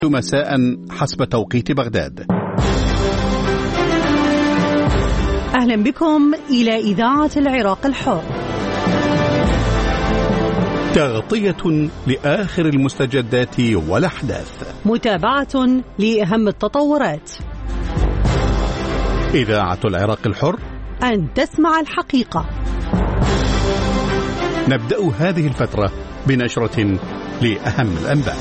مساء حسب توقيت بغداد. أهلا بكم إلى إذاعة العراق الحر. تغطية لآخر المستجدات والأحداث، متابعة لأهم التطورات. إذاعة العراق الحر، أن تسمع الحقيقة. نبدأ هذه الفترة بنشرة لأهم الأنباء.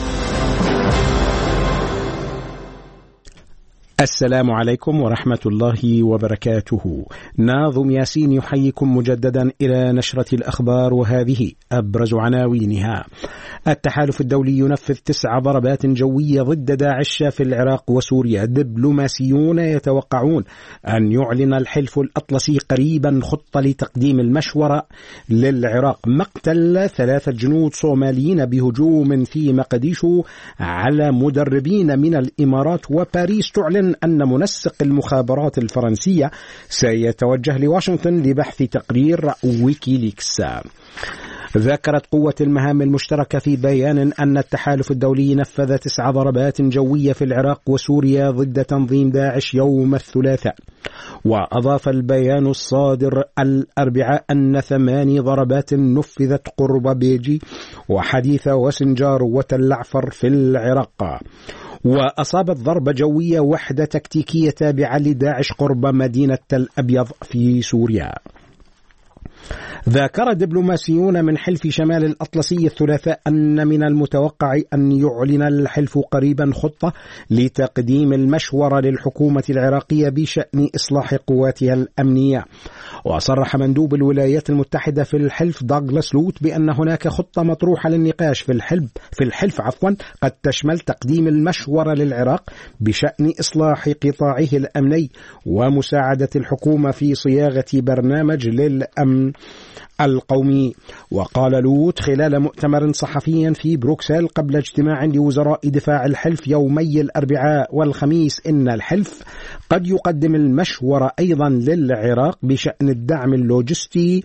السلام عليكم ورحمة الله وبركاته. ناظم ياسين يحييكم مجددا إلى نشرة الأخبار، وهذه أبرز عناوينها. التحالف الدولي ينفذ 9 ضربات جوية ضد داعش في العراق وسوريا. دبلوماسيون يتوقعون أن يعلن الحلف الأطلسي قريبا خطة لتقديم المشورة للعراق. مقتل 3 جنود صوماليين بهجوم في مقديشو على مدربين من الإمارات. وباريس تعلن أن منسق المخابرات الفرنسية سيتوجه لواشنطن لبحث تقرير ويكيليكس. ذكرت قوة المهام المشتركة في بيان أن التحالف الدولي نفذ 9 ضربات جوية في العراق وسوريا ضد تنظيم داعش يوم الثلاثاء. وأضاف البيان الصادر الأربعاء أن 8 ضربات نفذت قرب بيجي وحديثة وسنجار وتل عفر في العراق. وأصابت ضربة جوية وحدة تكتيكية تابعة لداعش قرب مدينة تل أبيض في سوريا. ذكر دبلوماسيون من حلف شمال الأطلسي الثلاثاء أن من المتوقع أن يعلن الحلف قريبا خطة لتقديم المشورة للحكومة العراقية بشأن إصلاح قواتها الأمنية. وصرح مندوب الولايات المتحدة في الحلف دوغلاس لوت بأن هناك خطة مطروحة للنقاش في الحلف قد تشمل تقديم المشورة للعراق بشأن إصلاح قطاعه الأمني ومساعدة الحكومة في صياغة برنامج للأمن القومي. وقال لوت خلال مؤتمر صحفي في بروكسل قبل اجتماع لوزراء دفاع الحلف يومي الأربعاء والخميس إن الحلف قد يقدم المشورة أيضا للعراق بشأن الدعم اللوجستي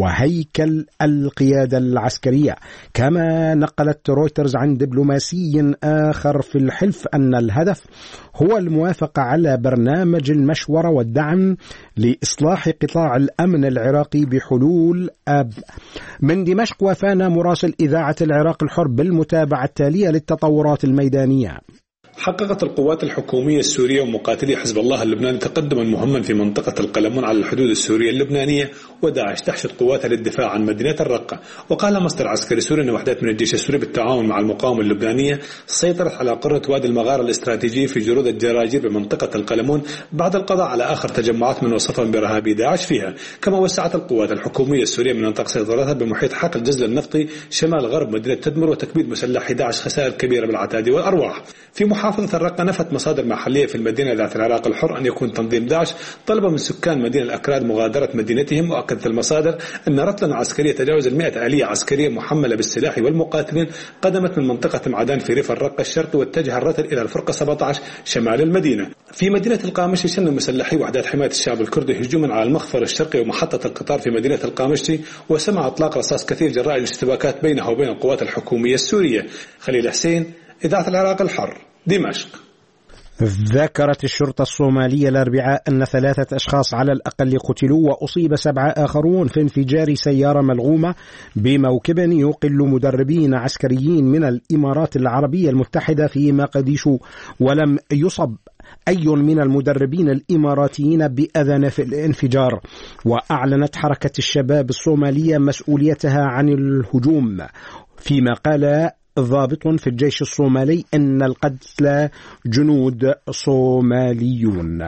وهيكل القيادة العسكرية. كما نقلت رويترز عن دبلوماسي آخر في الحلف أن الهدف هو الموافقة على برنامج المشورة والدعم لإصلاح قطاع الأمن العراقي بحلول آب. من دمشق وفانا مراسل إذاعة العراق الحر بالمتابعة التالية للتطورات الميدانية. حققت القوات الحكومية السورية ومقاتلي حزب الله اللبناني تقدما مهما في منطقة القلمون على الحدود السورية اللبنانية، وداعش تحشد قواتها للدفاع عن مدينة الرقة. وقال مصدر عسكري سوري أن وحدات من الجيش السوري بالتعاون مع المقاومة اللبنانية سيطرت على قرة وادي المغارة الاستراتيجي في جرود الجراجير بمنطقة القلمون بعد القضاء على آخر تجمعات من وصفهم برهابي داعش فيها. كما وسعت القوات الحكومية السورية من منطقة سيطرتها بمحيط حقل جزل النفطي شمال غرب مدينة تدمر وتكبيد مسلحي داعش خسائر كبيرة بالعتاد والأرواح. في محافظة الرقة نفت مصادر محلية في المدينة ذات العراق الحر أن يكون تنظيم داعش طلب من سكان مدينة الأكراد مغادرة مدينتهم. وأكدت المصادر أن رتلة عسكرية تجاوز 100 آلية عسكرية محملة بالسلاح والمقاتلين قدمت من منطقة معدان في ريف الرقة الشرقي واتجه الرتل إلى الفرقة 17 شمال المدينة. في مدينة القامشي شن مسلحي وحدات حماية الشعب الكردي هجوما على المخفر الشرقي ومحطة القطار في مدينة القامشي، وسمع إطلاق رصاص كثير جراء الاشتباكات بينها وبين القوات الحكومية السورية. خليل حسين، إذاعة العراق الحر، دمشق. ذكرت الشرطة الصومالية الأربعاء أن 3 أشخاص على الأقل قتلوا وأصيب 7 آخرون في انفجار سيارة ملغومة بموكب يقل مدربين عسكريين من الإمارات العربية المتحدة في مقديشو. ولم يصب أي من المدربين الإماراتيين بأذى في الانفجار. وأعلنت حركة الشباب الصومالية مسؤوليتها عن الهجوم، فيما قال ضابط في الجيش الصومالي أن القتلى جنود صوماليون.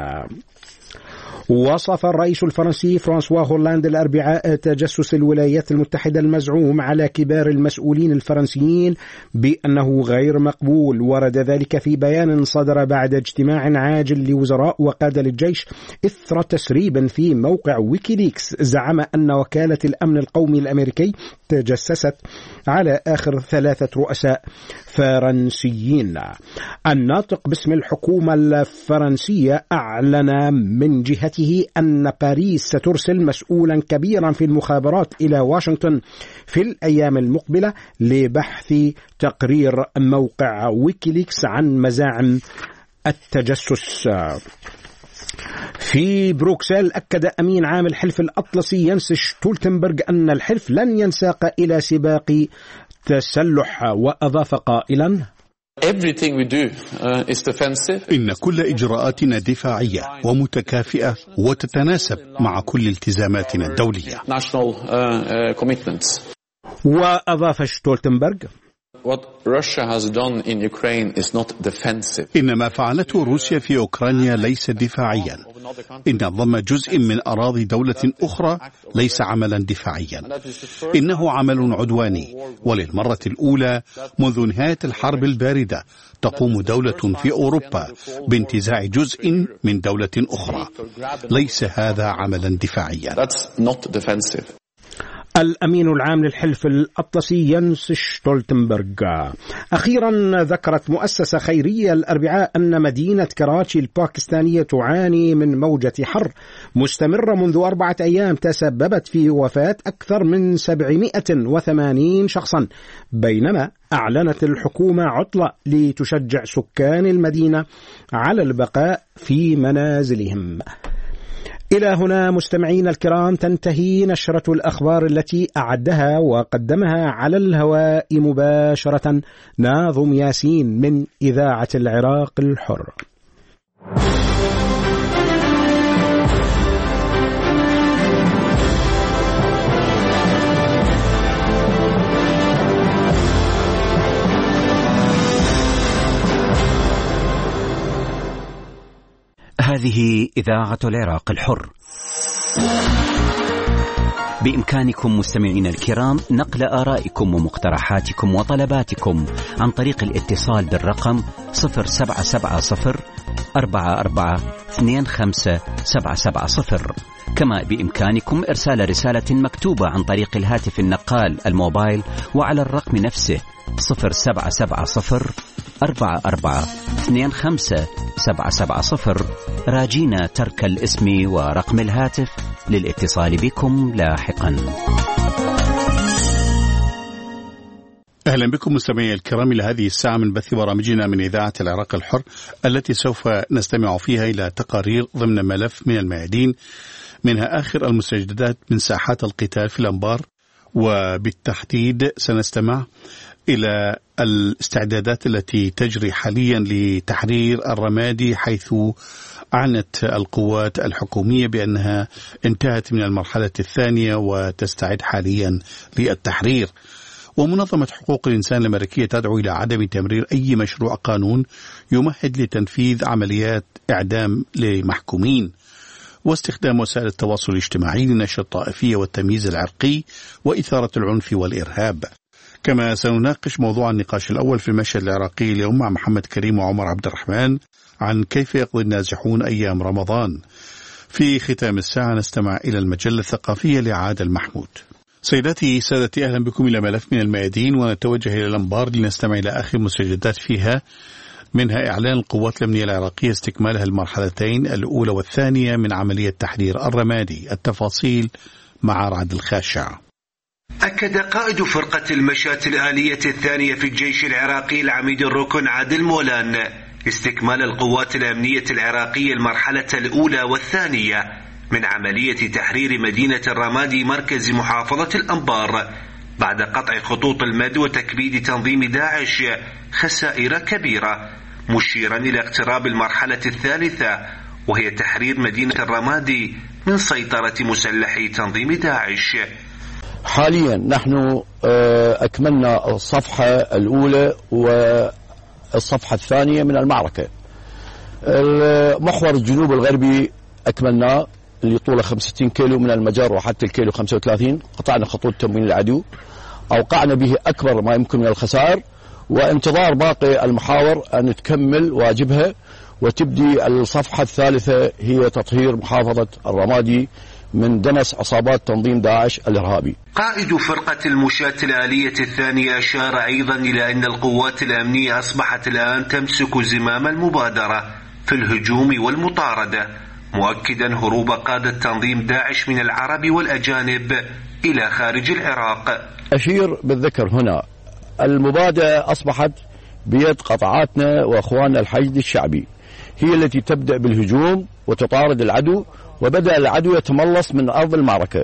وصف الرئيس الفرنسي فرانسوا هولاند الأربعاء تجسس الولايات المتحدة المزعوم على كبار المسؤولين الفرنسيين بأنه غير مقبول. ورد ذلك في بيان صدر بعد اجتماع عاجل لوزراء وقادة الجيش إثر تسريب في موقع ويكيليكس زعم أن وكالة الأمن القومي الأمريكي تجسست على آخر 3 رؤساء فرنسيين. الناطق باسم الحكومة الفرنسية أعلن من جهته تصريحاته أن باريس سترسل مسؤولا كبيرا في المخابرات إلى واشنطن في الأيام المقبلة لبحث تقرير موقع ويكيليكس عن مزاعم التجسس. في بروكسل أكد أمين عام الحلف الأطلسي ينس شتولتنبرغ أن الحلف لن ينساق إلى سباق تسلح، وأضاف قائلا: إن كل إجراءاتنا دفاعية ومتكافئة وتتناسب مع كل التزاماتنا الدولية. وأضاف شتولتنبرغ: إن ما فعلته روسيا في أوكرانيا ليس دفاعيا. إن ضم جزء من أراضي دولة أخرى ليس عملا دفاعيا، إنه عمل عدواني. وللمرة الأولى منذ نهاية الحرب الباردة تقوم دولة في أوروبا بانتزاع جزء من دولة أخرى. ليس هذا عملا دفاعيا. الأمين العام للحلف الأطلسي ينس شتولتنبرغ. أخيرا ذكرت مؤسسة خيرية الأربعاء أن مدينة كراتشي الباكستانية تعاني من موجة حر مستمرة منذ 4 أيام تسببت في وفاة أكثر من 780 شخصا، بينما أعلنت الحكومة عطلة لتشجع سكان المدينة على البقاء في منازلهم. إلى هنا مستمعين الكرام تنتهي نشرة الأخبار التي أعدها وقدمها على الهواء مباشرة ناظم ياسين من إذاعة العراق الحر. هذه إذاعة العراق الحر. بإمكانكم مستمعين الكرام نقل آرائكم ومقترحاتكم وطلباتكم عن طريق الاتصال بالرقم 0770 4425 كما بإمكانكم إرسال رسالة مكتوبة عن طريق الهاتف النقال الموبايل وعلى الرقم نفسه 0770 4425 راجينا ترك الاسم ورقم الهاتف للاتصال بكم لاحقا. أهلا بكم مستمعي الكرام إلى هذه الساعة من بث برامجنا من إذاعة العراق الحر، التي سوف نستمع فيها إلى تقارير ضمن ملف من الميادين، منها آخر المستجدات من ساحات القتال في الأنبار، وبالتحديد سنستمع إلى الاستعدادات التي تجري حاليا لتحرير الرمادي، حيث أعلنت القوات الحكومية بأنها انتهت من المرحلة الثانية وتستعد حاليا للتحرير. ومنظمة حقوق الإنسان الأمريكية تدعو إلى عدم تمرير أي مشروع قانون يمهد لتنفيذ عمليات إعدام لمحكومين، واستخدام وسائل التواصل الاجتماعي لنشر الطائفية والتمييز العرقي وإثارة العنف والإرهاب. كما سنناقش موضوع النقاش الأول في المشهد العراقي اليوم مع محمد كريم وعمر عبد الرحمن عن كيف يقضي النازحون أيام رمضان. في ختام الساعة نستمع إلى المجلة الثقافية لعادل محمود. سيداتي سادتي، أهلا بكم إلى ملف من الميادين، ونتوجه إلى الأنبار لنستمع إلى آخر المستجدات فيها، منها إعلان القوات الأمنية العراقية استكمالها المرحلتين الأولى والثانية من عملية تحرير الرمادي. التفاصيل مع رعد الخاشع. أكد قائد فرقة المشاة الآلية الثانية في الجيش العراقي العميد الركن عادل مولان استكمال القوات الأمنية العراقية المرحلة الأولى والثانية من عملية تحرير مدينة الرمادي مركز محافظة الأنبار بعد قطع خطوط المد وتكبيد تنظيم داعش خسائر كبيرة، مشيرا إلى اقتراب المرحلة الثالثة وهي تحرير مدينة الرمادي من سيطرة مسلحي تنظيم داعش. حاليا نحن أكملنا الصفحة الأولى والصفحة الثانية من المعركة. المحور الجنوب الغربي أكملناه اللي طوله 65 كيلو من المجر وحتى الكيلو 35. قطعنا خطوط تموين العدو، أوقعنا به أكبر ما يمكن من الخسائر، وانتظار باقي المحاور أن تكمل واجبها وتبدي الصفحة الثالثة هي تطهير محافظة الرمادي من دنس عصابات تنظيم داعش الإرهابي. قائد فرقة المشاة الآلية الثانية أشار أيضا إلى أن القوات الأمنية أصبحت الآن تمسك زمام المبادرة في الهجوم والمطاردة، مؤكدا هروب قادة تنظيم داعش من العرب والأجانب إلى خارج العراق. أشير بالذكر هنا المبادئ أصبحت بيد قطاعاتنا وأخواننا الحشد الشعبي، هي التي تبدأ بالهجوم وتطارد العدو، وبدأ العدو يتملص من أرض المعركة،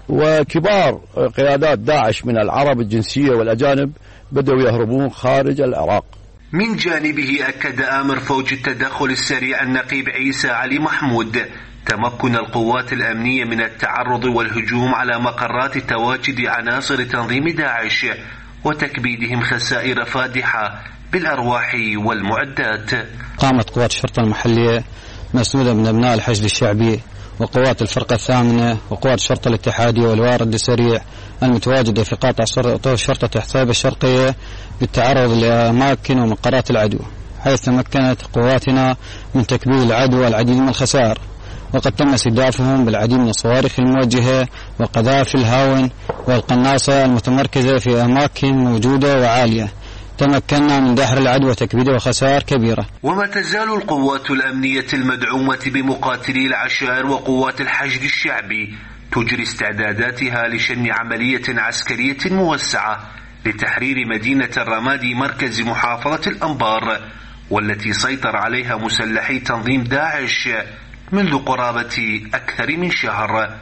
وكبار قيادات داعش من العرب الجنسية والأجانب بدأوا يهربون خارج العراق. من جانبه أكد آمر فوج التدخل السريع النقيب عيسى علي محمود تمكن القوات الأمنية من التعرض والهجوم على مقرات تواجد عناصر تنظيم داعش وتكبيدهم خسائر فادحة بالأرواح والمعدات. قامت قوات الشرطة المحلية مسنودة من أبناء الحشد الشعبي وقوات الفرقة الثامنة وقوات الشرطة الاتحادية والوارد السريع المتواجدة في قاطع شرطة حساب الشرقية بالتعرض لأماكن ومقرات العدو، حيث تمكنت قواتنا من تكبيد العدو العديد من الخسائر، وقد تم استهدافهم بالعديد من الصواريخ الموجهة وقذائف الهاون والقناصة المتمركزة في أماكن موجودة وعالية. تمكنا من دحر العدو وتكبيده وخسائر كبيرة. وما تزال القوات الأمنية المدعومة بمقاتلي العشائر وقوات الحشد الشعبي تجري استعداداتها لشن عملية عسكرية موسعة لتحرير مدينة الرمادي مركز محافظة الأنبار، والتي سيطر عليها مسلحي تنظيم داعش منذ قرابة أكثر من شهر.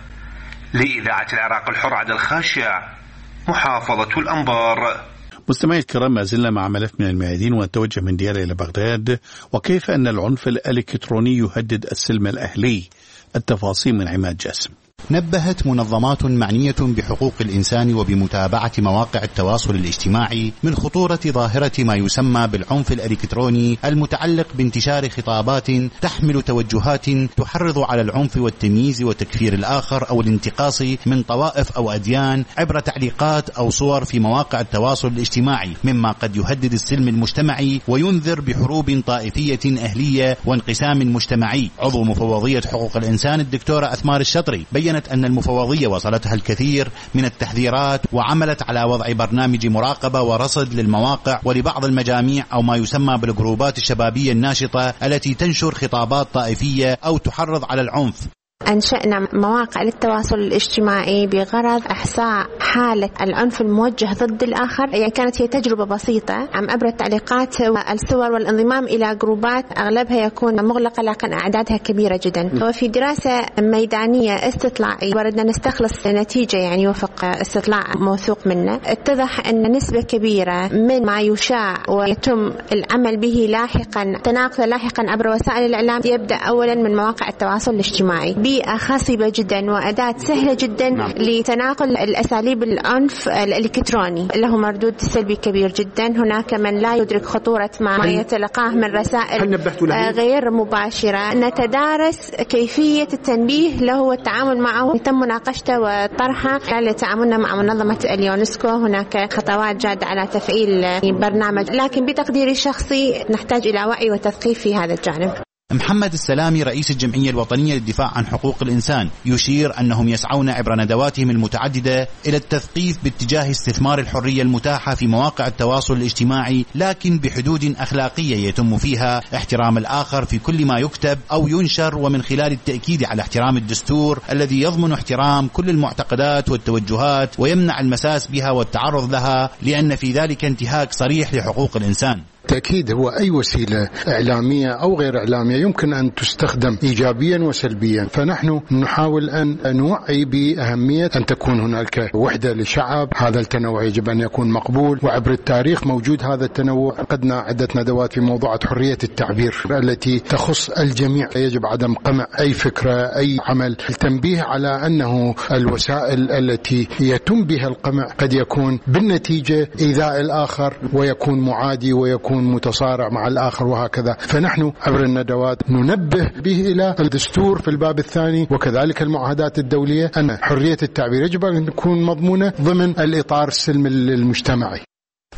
لإذاعة العراق الحر عبد الخاشع، محافظة الأنبار. مستمعي الكرام، ما زلنا مع ملف من الميادين ونتوجه من ديار إلى بغداد، وكيف أن العنف الإلكتروني يهدد السلم الأهلي. التفاصيل من عماد جاسم. نبهت منظمات معنية بحقوق الإنسان وبمتابعة مواقع التواصل الاجتماعي من خطورة ظاهرة ما يسمى بالعنف الإلكتروني المتعلق بانتشار خطابات تحمل توجهات تحرض على العنف والتمييز وتكفير الآخر أو الانتقاص من طوائف أو أديان عبر تعليقات أو صور في مواقع التواصل الاجتماعي، مما قد يهدد السلم المجتمعي وينذر بحروب طائفية أهلية وانقسام مجتمعي. عضو مفوضية حقوق الإنسان الدكتورة أثمار الشطري بيّنت أن المفوضية وصلتها الكثير من التحذيرات وعملت على وضع برنامج مراقبة ورصد للمواقع ولبعض المجاميع أو ما يسمى بالجروبات الشبابية الناشطة التي تنشر خطابات طائفية أو تحرض على العنف. أنشأنا مواقع للتواصل الاجتماعي بغرض إحصاء حالة العنف الموجه ضد الآخر. يعني كانت هي تجربة بسيطة عن عبر التعليقات والصور والانضمام إلى جروبات أغلبها يكون مغلقة لكن أعدادها كبيرة جدا. وفي دراسة ميدانية استطلاعية وردنا نستخلص نتيجة يعني وفق استطلاع موثوق منه، اتضح أن نسبة كبيرة من ما يشاع ويتم العمل به لاحقا تناقله لاحقا عبر وسائل الإعلام يبدأ أولا من مواقع التواصل الاجتماعي. بيئة خصبة جدا وأداة سهلة جدا لتناقل الأساليب العنف الإلكتروني، له مردود سلبي كبير جدا. هناك من لا يدرك خطورة ما يتلقاه من رسائل غير مباشرة. نتدارس كيفية التنبيه له والتعامل معه، يتم مناقشته وطرحه خلال تعاملنا مع منظمة اليونسكو. هناك خطوات جادة على تفعيل برنامج، لكن بتقديري الشخصي نحتاج إلى وعي وتثقيف في هذا الجانب. محمد السلامي رئيس الجمعية الوطنية للدفاع عن حقوق الإنسان يشير أنهم يسعون عبر ندواتهم المتعددة إلى التثقيف باتجاه استثمار الحرية المتاحة في مواقع التواصل الاجتماعي، لكن بحدود أخلاقية يتم فيها احترام الآخر في كل ما يكتب أو ينشر، ومن خلال التأكيد على احترام الدستور الذي يضمن احترام كل المعتقدات والتوجهات ويمنع المساس بها والتعرض لها، لأن في ذلك انتهاك صريح لحقوق الإنسان. تأكيد هو أي وسيلة إعلامية أو غير إعلامية يمكن أن تستخدم إيجابيا وسلبيا، فنحن نحاول أن نوعي بأهمية أن تكون هناك وحدة للشعب. هذا التنوع يجب أن يكون مقبول، وعبر التاريخ موجود هذا التنوع. قدنا عدة ندوات في موضوع حرية التعبير التي تخص الجميع، يجب عدم قمع أي فكرة أي عمل. التنبيه على أنه الوسائل التي يتم بها القمع قد يكون بالنتيجة إيذاء الآخر ويكون معادي ويكون متصارع مع الآخر وهكذا. فنحن عبر الندوات ننبه به إلى الدستور في الباب الثاني وكذلك المعاهدات الدولية أن حرية التعبير يجب أن تكون مضمونة ضمن الإطار السلمي المجتمعي.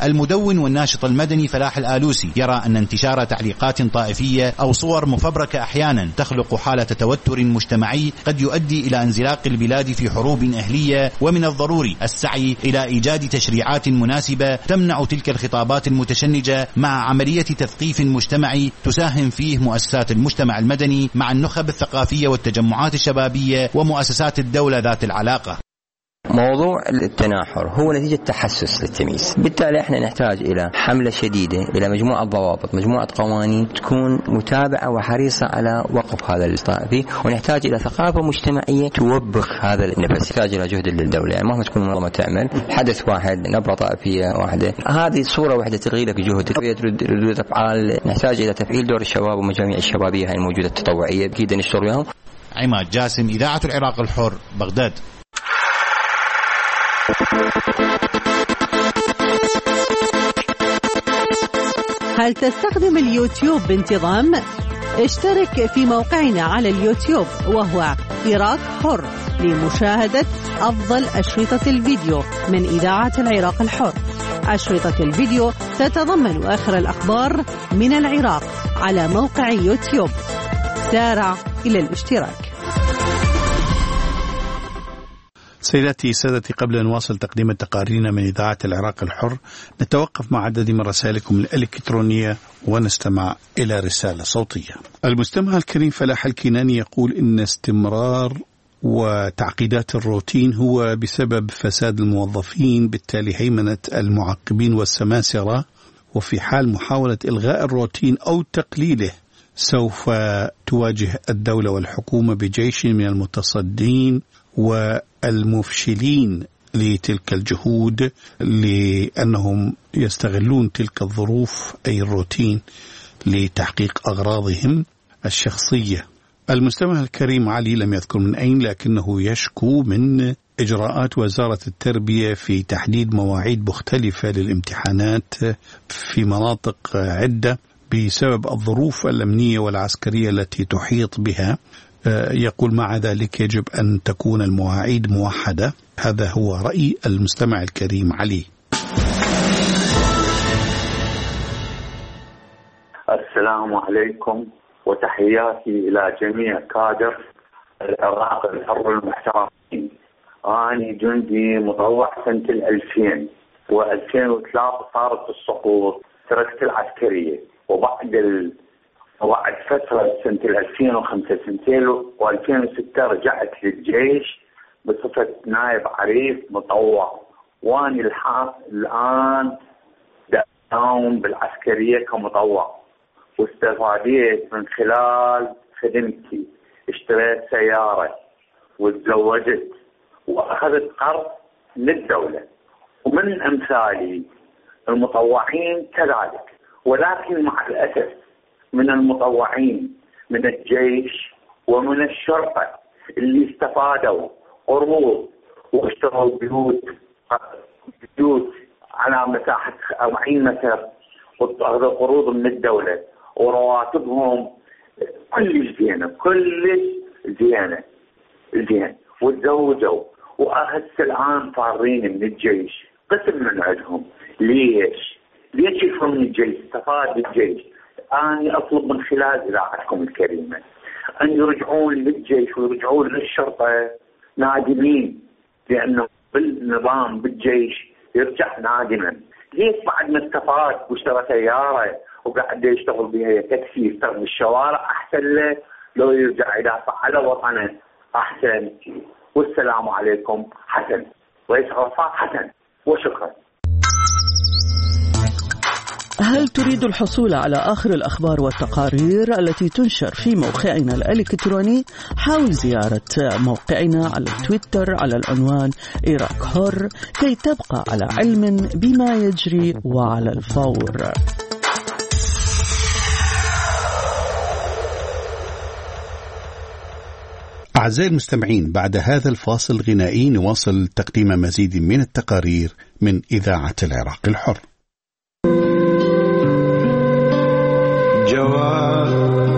المدون والناشط المدني فلاح الآلوسي يرى أن انتشار تعليقات طائفية أو صور مفبركة أحيانا تخلق حالة توتر مجتمعي قد يؤدي إلى انزلاق البلاد في حروب أهلية، ومن الضروري السعي إلى إيجاد تشريعات مناسبة تمنع تلك الخطابات المتشنجة مع عملية تثقيف مجتمعي تساهم فيه مؤسسات المجتمع المدني مع النخب الثقافية والتجمعات الشبابية ومؤسسات الدولة ذات العلاقة. موضوع التناحر هو نتيجة تحسس للتمييز، بالتالي احنا نحتاج إلى حملة شديدة، إلى مجموعة ضوابط، مجموعة قوانين تكون متابعة وحريصة على وقف هذا الطائفي، ونحتاج إلى ثقافة مجتمعية توبخ هذا النفس. نحتاج إلى جهد للدولة، يعني مهما تكون منظمة تعمل حدث واحد، نبرة طائفية واحدة، هذه صورة واحدة تغير لك جهد ردود أفعال. نحتاج إلى تفعيل دور الشباب ومجاميع الشبابية هاي الموجودة التطوعية، أكيد نشتغل بهم. عماد جاسم، إذاعة العراق الحر، بغداد. هل تستخدم اليوتيوب بانتظام؟ اشترك في موقعنا على اليوتيوب وهو عراق حر لمشاهدة أفضل أشرطة الفيديو من إذاعة العراق الحر. أشرطة الفيديو تتضمن آخر الأخبار من العراق على موقع يوتيوب. سارع إلى الاشتراك. سيداتي سادتي، قبل أن نواصل تقديم تقاريرنا من إذاعة العراق الحر نتوقف مع عدد من رسائلكم الإلكترونية ونستمع إلى رسالة صوتية. المستمع الكريم فلاح الكناني يقول إن استمرار وتعقيدات الروتين هو بسبب فساد الموظفين، بالتالي هيمنة المعقبين والسماسرة، وفي حال محاولة إلغاء الروتين أو تقليله سوف تواجه الدولة والحكومة بجيش من المتصدين والمفشلين لتلك الجهود، لأنهم يستغلون تلك الظروف أي الروتين لتحقيق أغراضهم الشخصية. المستمع الكريم علي لم يذكر من أين، لكنه يشكو من إجراءات وزارة التربية في تحديد مواعيد مختلفة للامتحانات في مناطق عدة بسبب الظروف الأمنية والعسكرية التي تحيط بها. يقول مع ذلك يجب أن تكون المواعيد موحدة. هذا هو رأي المستمع الكريم علي. السلام عليكم وتحياتي إلى جميع كادر العراق الحر المحترمين. أنا جندي مطوع سنة 2000 و2003 صارت السقوط، تركت العسكرية، وبعد فترة سنة 2005 سنتين و2006 رجعت للجيش بصفة نائب عريف مطوع، واني الآن داوم بالعسكرية كمطوع، واستفاديت من خلال خدمتي، اشتريت سيارة وتزوجت وأخذت قرض للدولة، ومن أمثالي المطوعين كذلك. ولكن مع الأسف من المطوعين من الجيش ومن الشرطة اللي استفادوا قروض واشتروا بيوت على مساحة 40 متر وأخذوا قروض من الدولة، ورواتبهم كلش زينة وتزوجوا، وأهس الآن فارين من الجيش قسم من عندهم. ليش يفهم من الجيش؟ استفاد الجيش. أنا أطلب من خلال إذاعتكم الكريمة أن يرجعون للجيش ويرجعون للشرطة نادمين، لأنه بالنظام بالجيش يرجع نادما. ليش بعد ما استفاد واشترى سيارة وقاعد يشتغل بها تاكسي يشتغل بالشوارع أحسن له لو يرجع يدافع على وطنه أحسن. والسلام عليكم. حسن رئيس غرفة حسن، وشكرا. هل تريد الحصول على آخر الأخبار والتقارير التي تنشر في موقعنا الإلكتروني؟ حاول زيارة موقعنا على تويتر على العنوان عراق حر كي تبقى على علم بما يجري وعلى الفور. أعزائي المستمعين، بعد هذا الفاصل الغنائي نواصل تقديم مزيد من التقارير من إذاعة العراق الحر. جواب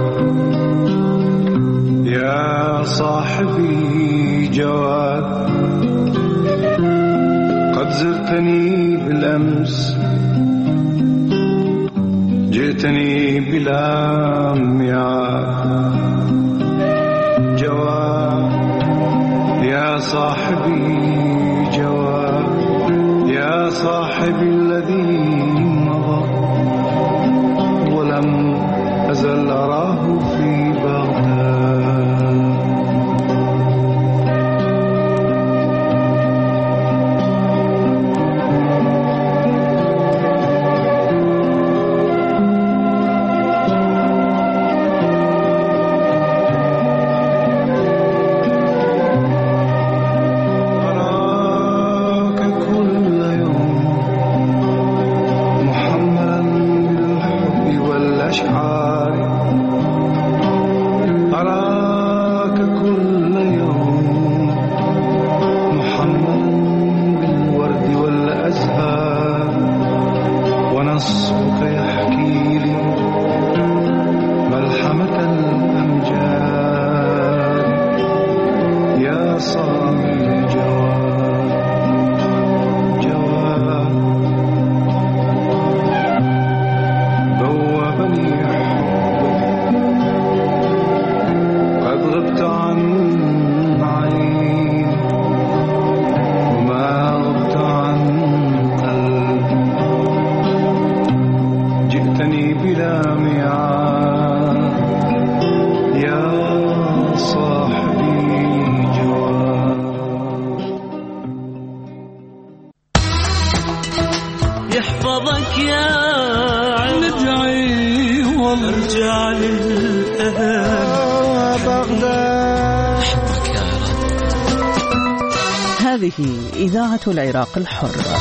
يا صاحبي جواب، قد زرتني بالأمس جئتني بلا ميعاد جواب يا صاحبي جواب يا صاحبي الذي مضى ولم أزل أراه في بغداد. هذه إذاعة العراق الحرة.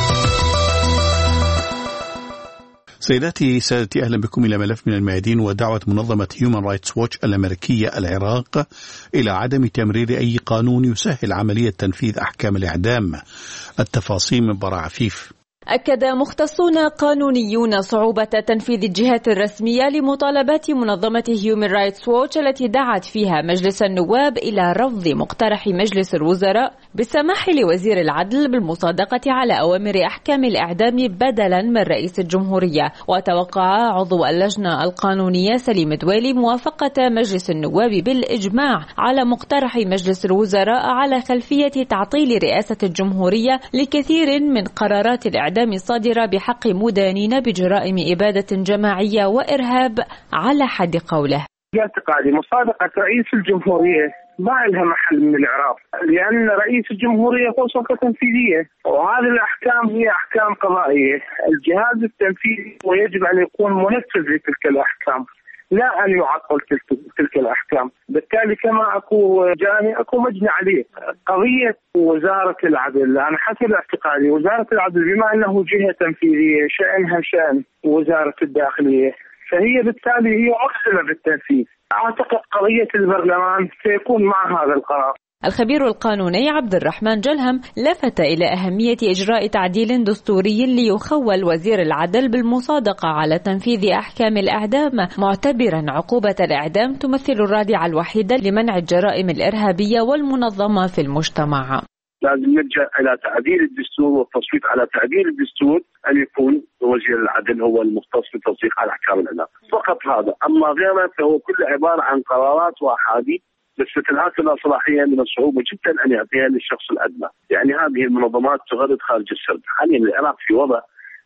سيداتي سادتي، أهلا بكم إلى ملف من الميادين ودعوة منظمة هيومان رايتس ووتش الأمريكية العراق إلى عدم تمرير أي قانون يسهل عملية تنفيذ أحكام الإعدام. التفاصيل من براء عفيف. أكد مختصون قانونيون صعوبة تنفيذ الجهات الرسمية لمطالبات منظمة هيومان رايتس ووتش التي دعت فيها مجلس النواب إلى رفض مقترح مجلس الوزراء بالسماح لوزير العدل بالمصادقة على أوامر أحكام الإعدام بدلا من رئيس الجمهورية. وتوقع عضو اللجنة القانونية سليم دويلي موافقة مجلس النواب بالإجماع على مقترح مجلس الوزراء على خلفية تعطيل رئاسة الجمهورية لكثير من قرارات الإعدام الصادرة بحق مدانين بجرائم إبادة جماعية وإرهاب على حد قوله. باعتقادي مصادقة رئيس الجمهورية ما لها محل من الإعراب، لأن رئيس الجمهورية هو سلطة تنفيذية، وهذه الأحكام هي أحكام قضائية. الجهاز التنفيذي ويجب أن يكون منفذ لتلك الأحكام، لا أن يعطل تلك الأحكام. بالتالي كما أكو جاني أكو مجني عليه. قضية وزارة العدل، أنا حسب اعتقادي وزارة العدل بما أنه جهة تنفيذية شأنها شأن وزارة الداخلية، فهي بالتالي هي مقصرة بالتنفيذ. أعتقد قضية البرلمان سيكون مع هذا القرار. الخبير القانوني عبد الرحمن جلهم لفت إلى أهمية إجراء تعديل دستوري ليخول وزير العدل بالمصادقة على تنفيذ أحكام الإعدام، معتبرا عقوبة الإعدام تمثل الرادعة الوحيدة لمنع الجرائم الإرهابية والمنظمة في المجتمع. لازم نرجع إلى تعديل الدستور والتصويت على تعديل الدستور، أن يكون وزير العدل هو المختص بالتصديق على أحكام الإعدام فقط هذا. أما غيره فهو كله عبارة عن قرارات وأحاديث، بس مثل هكذا صلاحية من الصعوبة جدا أن يعطيها للشخص الأدنى. يعني هذه المنظمات تغرد خارج السرد. حاليا العراق في وضع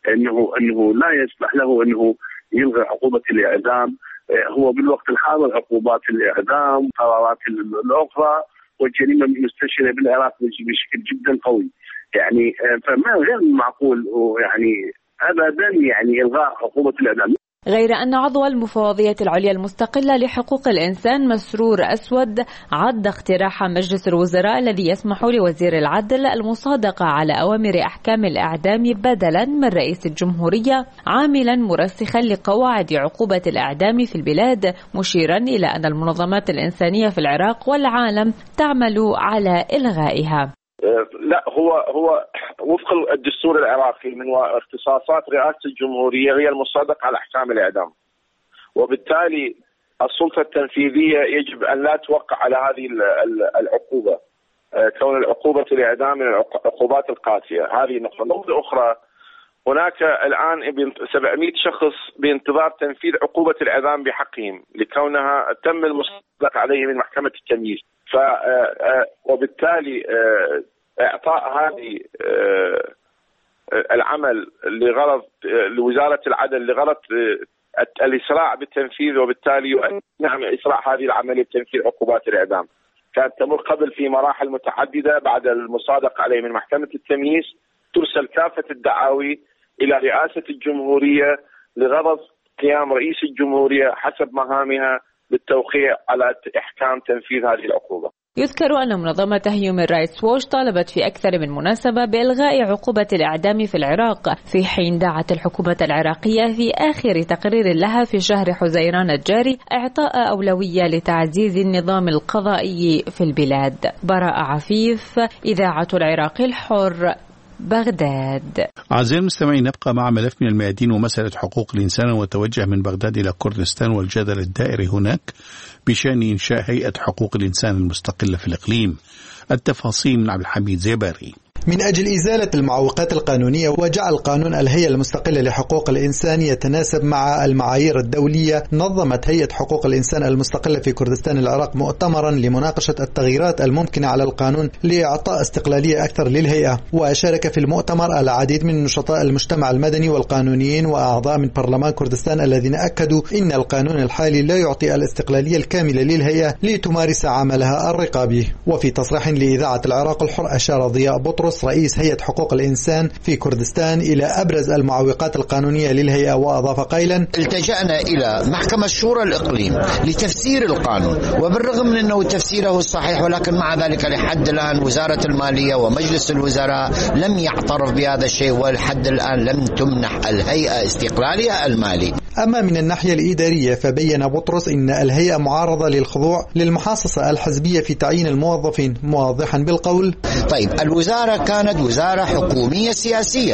أنه لا يسمح له أنه يلغي عقوبة الإعدام. هو بالوقت الحاضر عقوبات الإعدام قرارات الأخرى والجريمة مستشرة بالعراق بشكل جدا قوي. يعني فما غير معقول يعني أبدا يعني إلغاء عقوبة الإعدام. غير أن عضو المفوضية العليا المستقلة لحقوق الإنسان مسرور أسود عد اقتراح مجلس الوزراء الذي يسمح لوزير العدل المصادقة على أوامر أحكام الإعدام بدلا من رئيس الجمهورية عاملا مرسخا لقواعد عقوبة الإعدام في البلاد، مشيرا إلى أن المنظمات الإنسانية في العراق والعالم تعمل على إلغائها. لا، هو وفق الدستور العراقي من اختصاصات رئاسة الجمهورية هي المصادقة على أحكام الإعدام، وبالتالي السلطة التنفيذية يجب أن لا توقع على هذه العقوبة، كون العقوبة الإعدام من العقوبات القاسية. هذه نقطة. نقطة أخرى، هناك الآن 700 شخص بانتظار تنفيذ عقوبة الإعدام بحقهم لكونها تم المصدق عليه من محكمة التمييز. وبالتالي إعطاء هذه العمل لغرض لوزارة العدل لغرض الإسراع بالتنفيذ، وبالتالي نعم إسراع هذه العملية بتنفيذ عقوبات الإعدام كانت تمر قبل في مراحل متعددة. بعد المصادق عليه من محكمة التمييز ترسل كافة الدعاوي إلى رئاسة الجمهورية لغرض قيام رئيس الجمهورية حسب مهامها بالتوقيع على إحكام تنفيذ هذه العقوبة. يذكر أن منظمة هيومن رايتس ووتش طالبت في أكثر من مناسبة بإلغاء عقوبة الإعدام في العراق، في حين دعت الحكومة العراقية في آخر تقرير لها في شهر حزيران الجاري إعطاء أولوية لتعزيز النظام القضائي في البلاد. براء عفيف، إذاعة العراق الحر، بغداد. أعزائي المستمعين، نبقى مع ملف من الميادين ومسألة حقوق الإنسان، وتوجه من بغداد إلى كردستان والجدل الدائري هناك بشأن إنشاء هيئة حقوق الإنسان المستقلة في الإقليم. التفاصيل من عبد الحميد زيباري. من أجل إزالة المعوقات القانونية وجعل قانون الهيئة المستقلة لحقوق الإنسان يتناسب مع المعايير الدولية، نظمت هيئة حقوق الإنسان المستقلة في كردستان العراق مؤتمرا لمناقشة التغييرات الممكنة على القانون لإعطاء استقلالية أكثر للهيئة. وشارك في المؤتمر العديد من نشطاء المجتمع المدني والقانونيين وأعضاء من برلمان كردستان الذين أكدوا إن القانون الحالي لا يعطي الاستقلالية الكاملة للهيئة لتمارس عملها الرقابي. وفي تصريح لإذاعة العراق الحر أشار ضياء بطرس رئيس هيئة حقوق الإنسان في كردستان إلى أبرز المعوقات القانونية للهيئة، وأضاف قائلا: التجأنا إلى محكمة شورى الإقليم لتفسير القانون، وبالرغم من أنه تفسيره الصحيح، ولكن مع ذلك لحد الآن وزارة المالية ومجلس الوزراء لم يعترف بهذا الشيء، ولحد الآن لم تمنح الهيئة استقلالها المالي. أما من الناحية الإدارية فبين بطرس إن الهيئة معارضة للخضوع للمحاصصة الحزبية في تعيين الموظفين، موضحا بالقول: طيب الوزارة كانت وزارة حكومية سياسية،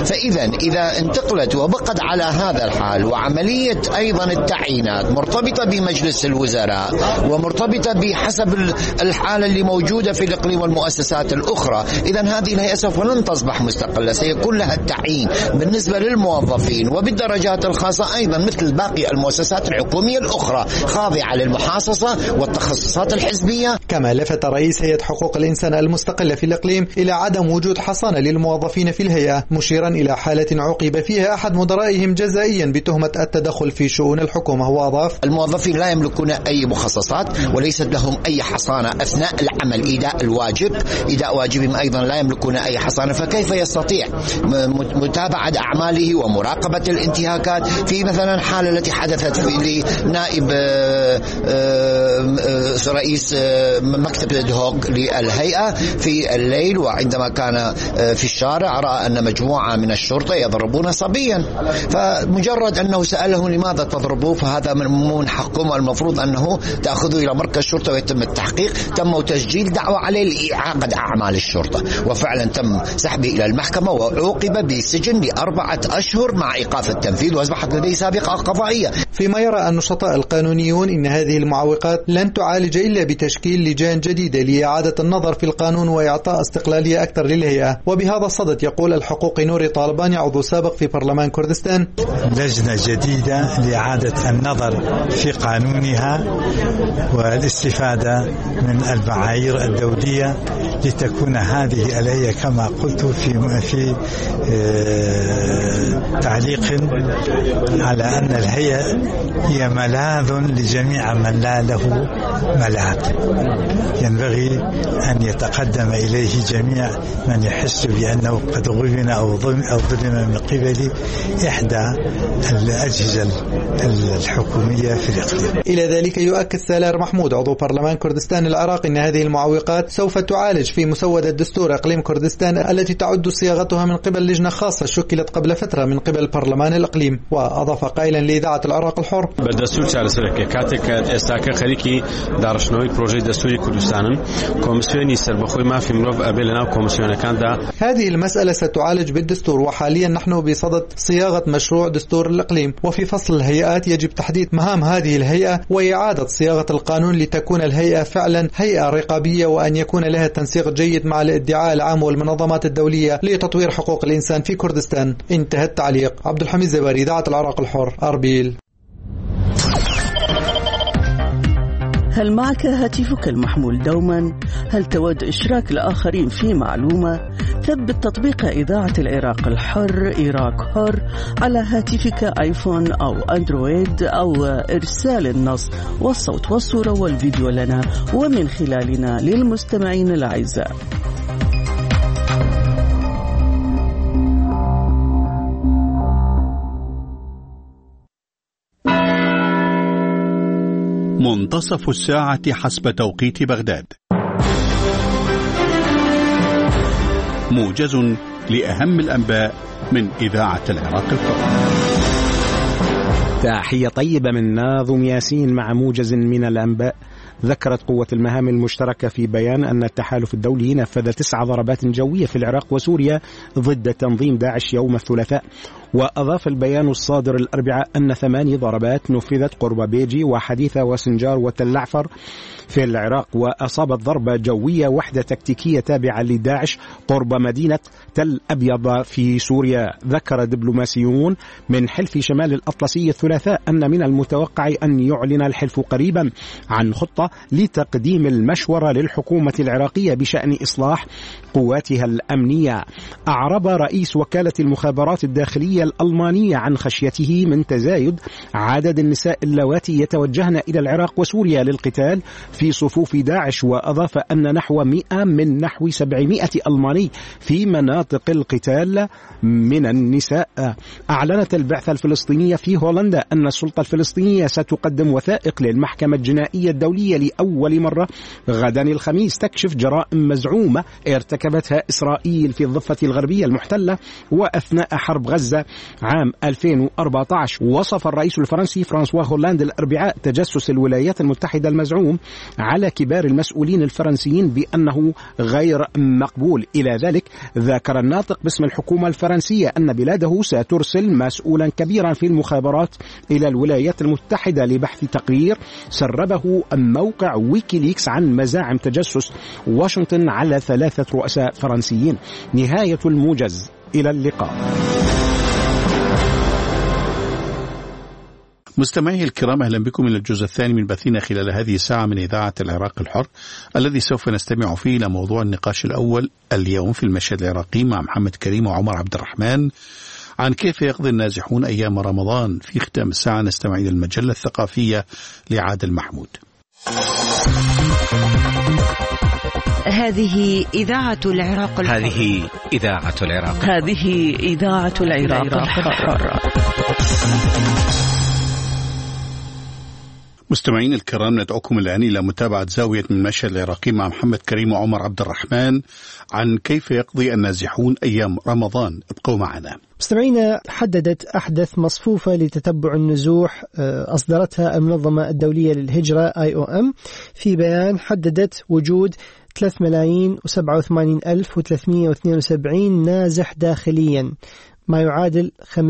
فإذا انتقلت وبقت على هذا الحال، وعملية أيضا التعيينات مرتبطة بمجلس الوزراء ومرتبطة بحسب الحالة اللي موجودة في الإقليم والمؤسسات الأخرى، إذا هذه الهيئة سوف لن تصبح مستقلة، سيكون لها التعيين بالنسبة للموظفين وبالدرجات الخاصة أيضا مثل باقي المؤسسات الحكومية الأخرى خاضعة للمحاصصة والتخصصات الحزبية. كما لفت رئيس هيئة حقوق الإنسان المستقلة في الإقليم إلى عدم وجود حصانة للموظفين في الهيئة، مشيرا إلى حالة عوقب فيها أحد مدرائهم جزائيا بتهمة التدخل في شؤون الحكومة. وأضاف: الموظفين لا يملكون أي مخصصات وليست لهم أي حصانة أثناء العمل، إداء واجبهم أيضا لا يملكون أي حصانة، فكيف يستطيع متابعة أعماله ومراقبة الانتهاكات؟ في مثلا حالة التي حدثت في نائب رئيس مكتب الهوك للهيئة في الليل، وعندما كان في الشارع رأى أن مجموعة من الشرطة يضربون صبيا، فمجرد أنه سألهم لماذا تضربوه، فهذا من حقكم، المفروض أنه تأخذوا إلى مركز الشرطة ويتم التحقيق. تم تسجيل دعوة عليه لإعاقة أعمال الشرطة، وفعلا تم سحبه إلى المحكمة وعوقب بالسجن ل4 أشهر مع إيقاف التنفيذ، وأصبحت لديه سابقة قضائية. فيما يرى النشطاء القانونيون إن هذه المعوقات لن تعالج إلا بتشكيل لجان جديدة لإعادة النظر في القانون وإعطاء استقلالية أكثر للهيئة. وبهذا الصدد يقول الحقوقي نوري طالباني عضو سابق في برلمان كردستان: لجنة جديدة لإعادة النظر في قانونها والاستفادة من المعايير الدولية لتكون هذه الهيئة كما قلت في تعليق على أن الهيئة هي ملاذ لجميع من لا له ملاذ، ينبغي أن يتقدم إليه جميع من يحس بأنه قد غبن أو ظلم من قبل إحدى الأجهزة الحكومية في الإقليم. إلى ذلك يؤكد سالار محمود عضو برلمان كردستان العراق أن هذه المعوقات سوف تعالج في مسودة دستور إقليم كردستان التي تعد صياغتها من قبل لجنة خاصة شكلت قبل فترة من قبل برلمان الإقليم. وأضاف المصطفى قائلا لإذاعة العراق الحر. بالدستور چارەسەرەکە کاتێک ئێستاکە خەریکی داڕشتنەوەی پرۆژەی دەستوری کوردستانن کۆمسیۆنی سەربەخۆی مافی مرۆڤ ئەبێ لەناو کۆمسیۆنەکاندا. هذه المسألة ستعالج بالدستور، وحاليا نحن بصدد صياغة مشروع دستور الإقليم، وفي فصل الهيئات يجب تحديد مهام هذه الهيئة وإعادة صياغة القانون لتكون الهيئة فعلا هيئة رقابية، وأن يكون لها تنسيق جيد مع الادعاء العام والمنظمات الدولية لتطوير حقوق الإنسان في كردستان. انتهى التعليق. عبد الحميد زباري، إذاعة العراق الحر، أربيل. هل معك هاتفك المحمول دوما؟ هل تود إشراك الآخرين في معلومة؟ ثبت تطبيق إذاعة العراق الحر إيراك حر على هاتفك آيفون أو أندرويد، أو إرسال النص والصوت والصورة والفيديو لنا ومن خلالنا للمستمعين الأعزاء. منتصف الساعة حسب توقيت بغداد. موجز لأهم الأنباء من إذاعة العراق الحر. تحية طيبة من ناظم ياسين مع موجز من الأنباء. ذكرت قوة المهام المشتركة في بيان أن التحالف الدولي نفذ 9 ضربات جوية في العراق وسوريا ضد تنظيم داعش يوم الثلاثاء. وأضاف البيان الصادر الأربعاء أن 8 ضربات نفذت قرب بيجي وحديثة وسنجار وتل-عفر في العراق، وأصابت ضربة جوية وحدة تكتيكية تابعة لداعش قرب مدينة تل أبيض في سوريا. ذكر دبلوماسيون من حلف شمال الأطلسي الثلاثاء أن من المتوقع أن يعلن الحلف قريبا عن خطة لتقديم المشورة للحكومة العراقية بشأن إصلاح قواتها الأمنية. أعرب رئيس وكالة المخابرات الداخلية الألمانية عن خشيته من تزايد عدد النساء اللواتي يتوجهن إلى العراق وسوريا للقتال في صفوف داعش، وأضاف أن نحو 100 من نحو 700 ألماني في مناطق القتال من النساء. أعلنت البعثة الفلسطينية في هولندا أن السلطة الفلسطينية ستقدم وثائق للمحكمة الجنائية الدولية لأول مرة غدا الخميس تكشف جرائم مزعومة ارتكبتها إسرائيل في الضفة الغربية المحتلة وأثناء حرب غزة عام 2014. وصف الرئيس الفرنسي فرانسوا هولاند الأربعاء تجسس الولايات المتحدة المزعوم على كبار المسؤولين الفرنسيين بأنه غير مقبول. إلى ذلك ذكر الناطق باسم الحكومة الفرنسية أن بلاده سترسل مسؤولا كبيرا في المخابرات إلى الولايات المتحدة لبحث تقرير سربه موقع ويكيليكس عن مزاعم تجسس واشنطن على 3 رؤساء فرنسيين. نهاية الموجز، إلى اللقاء. مستمعي الكرام، أهلا بكم إلى الجزء الثاني من بثنا خلال هذه الساعة من إذاعة العراق الحر، الذي سوف نستمع فيه إلى موضوع النقاش الأول اليوم في المشهد العراقي مع محمد كريم وعمر عبد الرحمن عن كيف يقضي النازحون أيام رمضان. في ختام الساعة نستمع إلى المجلة الثقافية لعادل محمود. هذه إذاعة العراق الحر. هذه إذاعة العراق. هذه إذاعة العراق الحر. مستمعين الكرام، ندعوكم الآن إلى متابعة زاوية من المشهد العراقي مع محمد كريم وعمر عبد الرحمن عن كيف يقضي النازحون أيام رمضان. ابقوا معنا. مستمعينا، حددت أحدث مصفوفة لتتبع النزوح أصدرتها المنظمة الدولية للهجرة IOM في بيان حددت وجود 3,087,372 نازح داخليا، ما يعادل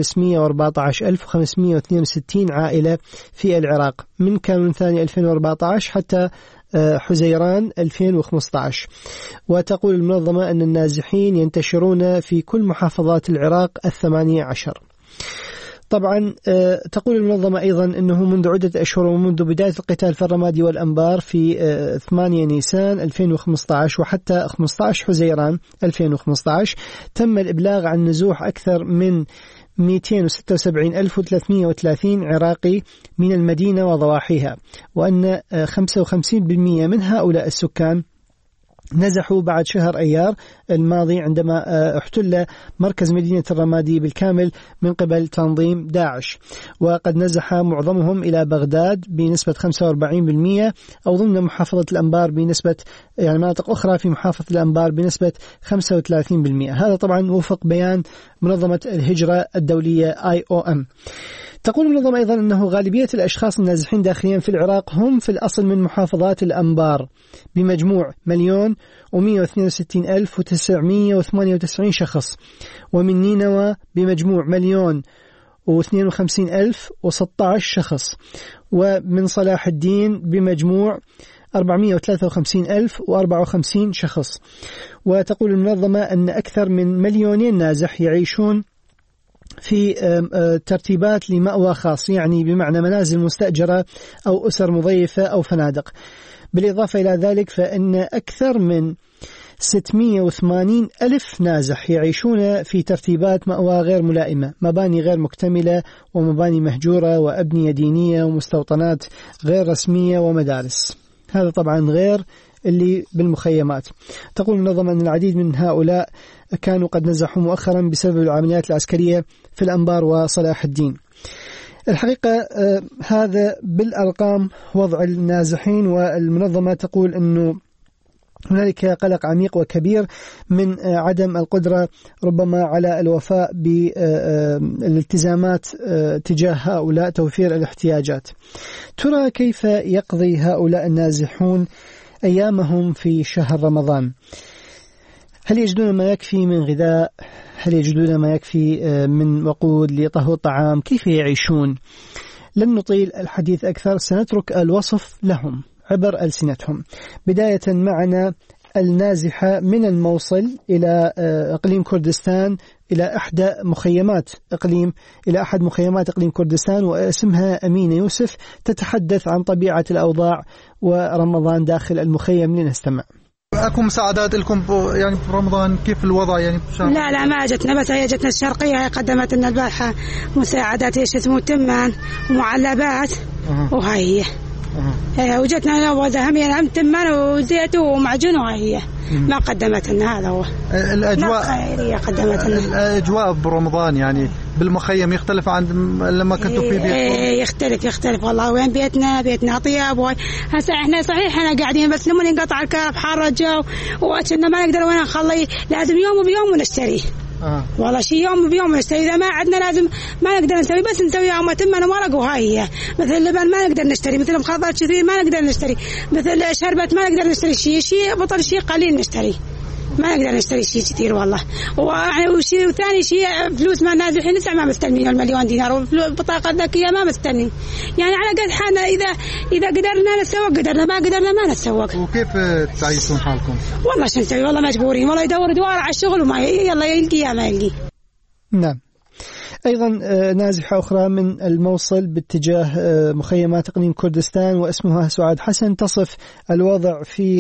514,562 عائلة في العراق من كانون ثاني 2014 حتى حزيران 2015. وتقول المنظمة أن النازحين ينتشرون في كل محافظات العراق 18. طبعا تقول المنظمة أيضا أنه منذ عدة أشهر ومنذ بداية القتال في الرمادي والأنبار في 8 نيسان 2015 وحتى 15 حزيران 2015 تم الإبلاغ عن نزوح أكثر من 276,330 عراقي من المدينة وضواحيها، وأن 55% من هؤلاء السكان نزحوا بعد شهر أيار الماضي عندما احتل مركز مدينة الرمادي بالكامل من قبل تنظيم داعش. وقد نزح معظمهم إلى بغداد بنسبة 45%، أو ضمن محافظة الأنبار بنسبة مناطق أخرى في محافظة الأنبار بنسبة 35%. هذا طبعا وفق بيان منظمة الهجرة الدولية IOM. تقول المنظمة أيضا أنه غالبية الأشخاص النازحين داخليا في العراق هم في الأصل من محافظات الأنبار بمجموع 1,162,998 شخص، ومن نينوى بمجموع 1,052,016 شخص، ومن صلاح الدين بمجموع 453,054 شخص. وتقول المنظمة أن أكثر من 2,000,000 نازح يعيشون في ترتيبات لمأوى خاص، يعني بمعنى منازل مستأجرة أو أسر مضيفة أو فنادق. بالإضافة إلى ذلك فإن أكثر من 680,000 نازح يعيشون في ترتيبات مأوى غير ملائمة، مباني غير مكتملة ومباني مهجورة وأبنية دينية ومستوطنات غير رسمية ومدارس. هذا طبعا غير اللي بالمخيمات. تقول المنظمة أن العديد من هؤلاء كانوا قد نزحوا مؤخرا بسبب العمليات العسكرية في الأنبار وصلاح الدين. الحقيقة هذا بالأرقام وضع النازحين، والمنظمة تقول أنه هنالك قلق عميق وكبير من عدم القدرة ربما على الوفاء بالالتزامات تجاه هؤلاء، توفير الاحتياجات. ترى كيف يقضي هؤلاء النازحون أيامهم في شهر رمضان؟ هل يجدون ما يكفي من غذاء؟ هل يجدون ما يكفي من وقود لطهو الطعام؟ كيف يعيشون؟ لن نطيل الحديث أكثر، سنترك الوصف لهم عبر ألسنتهم. بداية معنا النازحة من الموصل إلى إقليم كردستان، إلى أحد مخيمات إقليم كردستان، واسمها أمينة يوسف، تتحدث عن طبيعة الأوضاع ورمضان داخل المخيم. لنستمع. أكو مساعدات لكم يعني في رمضان؟ كيف الوضع يعني لا ما جتنا، بس هي جتنا الشرقية، هي قدمت لنا البارحة مساعدات ايش اسمه تمان ومعلبات وهي وجتنا وزهمية هم تمان وزيت ومعجون، وهي ما قدمت لنا. هذا هو الأجواء خيرية قدمت لنا. الأجواء برمضان يعني بالمخيم يختلف عن لما كنتوا في بيتكم؟ يختلف والله. وين بيتنا طياب. هسه احنا صحيح احنا قاعدين، بس لما ينقطع الكهرباء حار الجو وكنا ما نقدر وين نخلي، لازم يوم وبيوم ونشتري. والله شيء يوم بيوم نشتري، إذا ما عندنا لازم ما نقدر نسوي، بس نسوي يوم تمن وورق وهاي هي. مثل اللبن ما نقدر نشتري، مثل مخاضات كثير ما نقدر نشتري، مثل شربت ما نقدر نشتري شيء بطل شيء قليل نشتري، ما نقدر نشتري شيء كثير والله. وشيء وثاني شيء فلوس ما نازل الحين لسه ما مستلمين المليون دينار، والبطاقة الذكية ما مستلمين، يعني على قد حالنا. إذا قدرنا نتسوق قدرنا، ما قدرنا ما نتسوق. وكيف تعيشون حالكم؟ والله شو نسوي، والله مجبورين، والله يدور دوار على الشغل وما يلا يلقي يا ما يلقي. نعم. أيضا نازحة أخرى من الموصل باتجاه مخيمات إقليم كردستان، واسمها سعاد حسن، تصف الوضع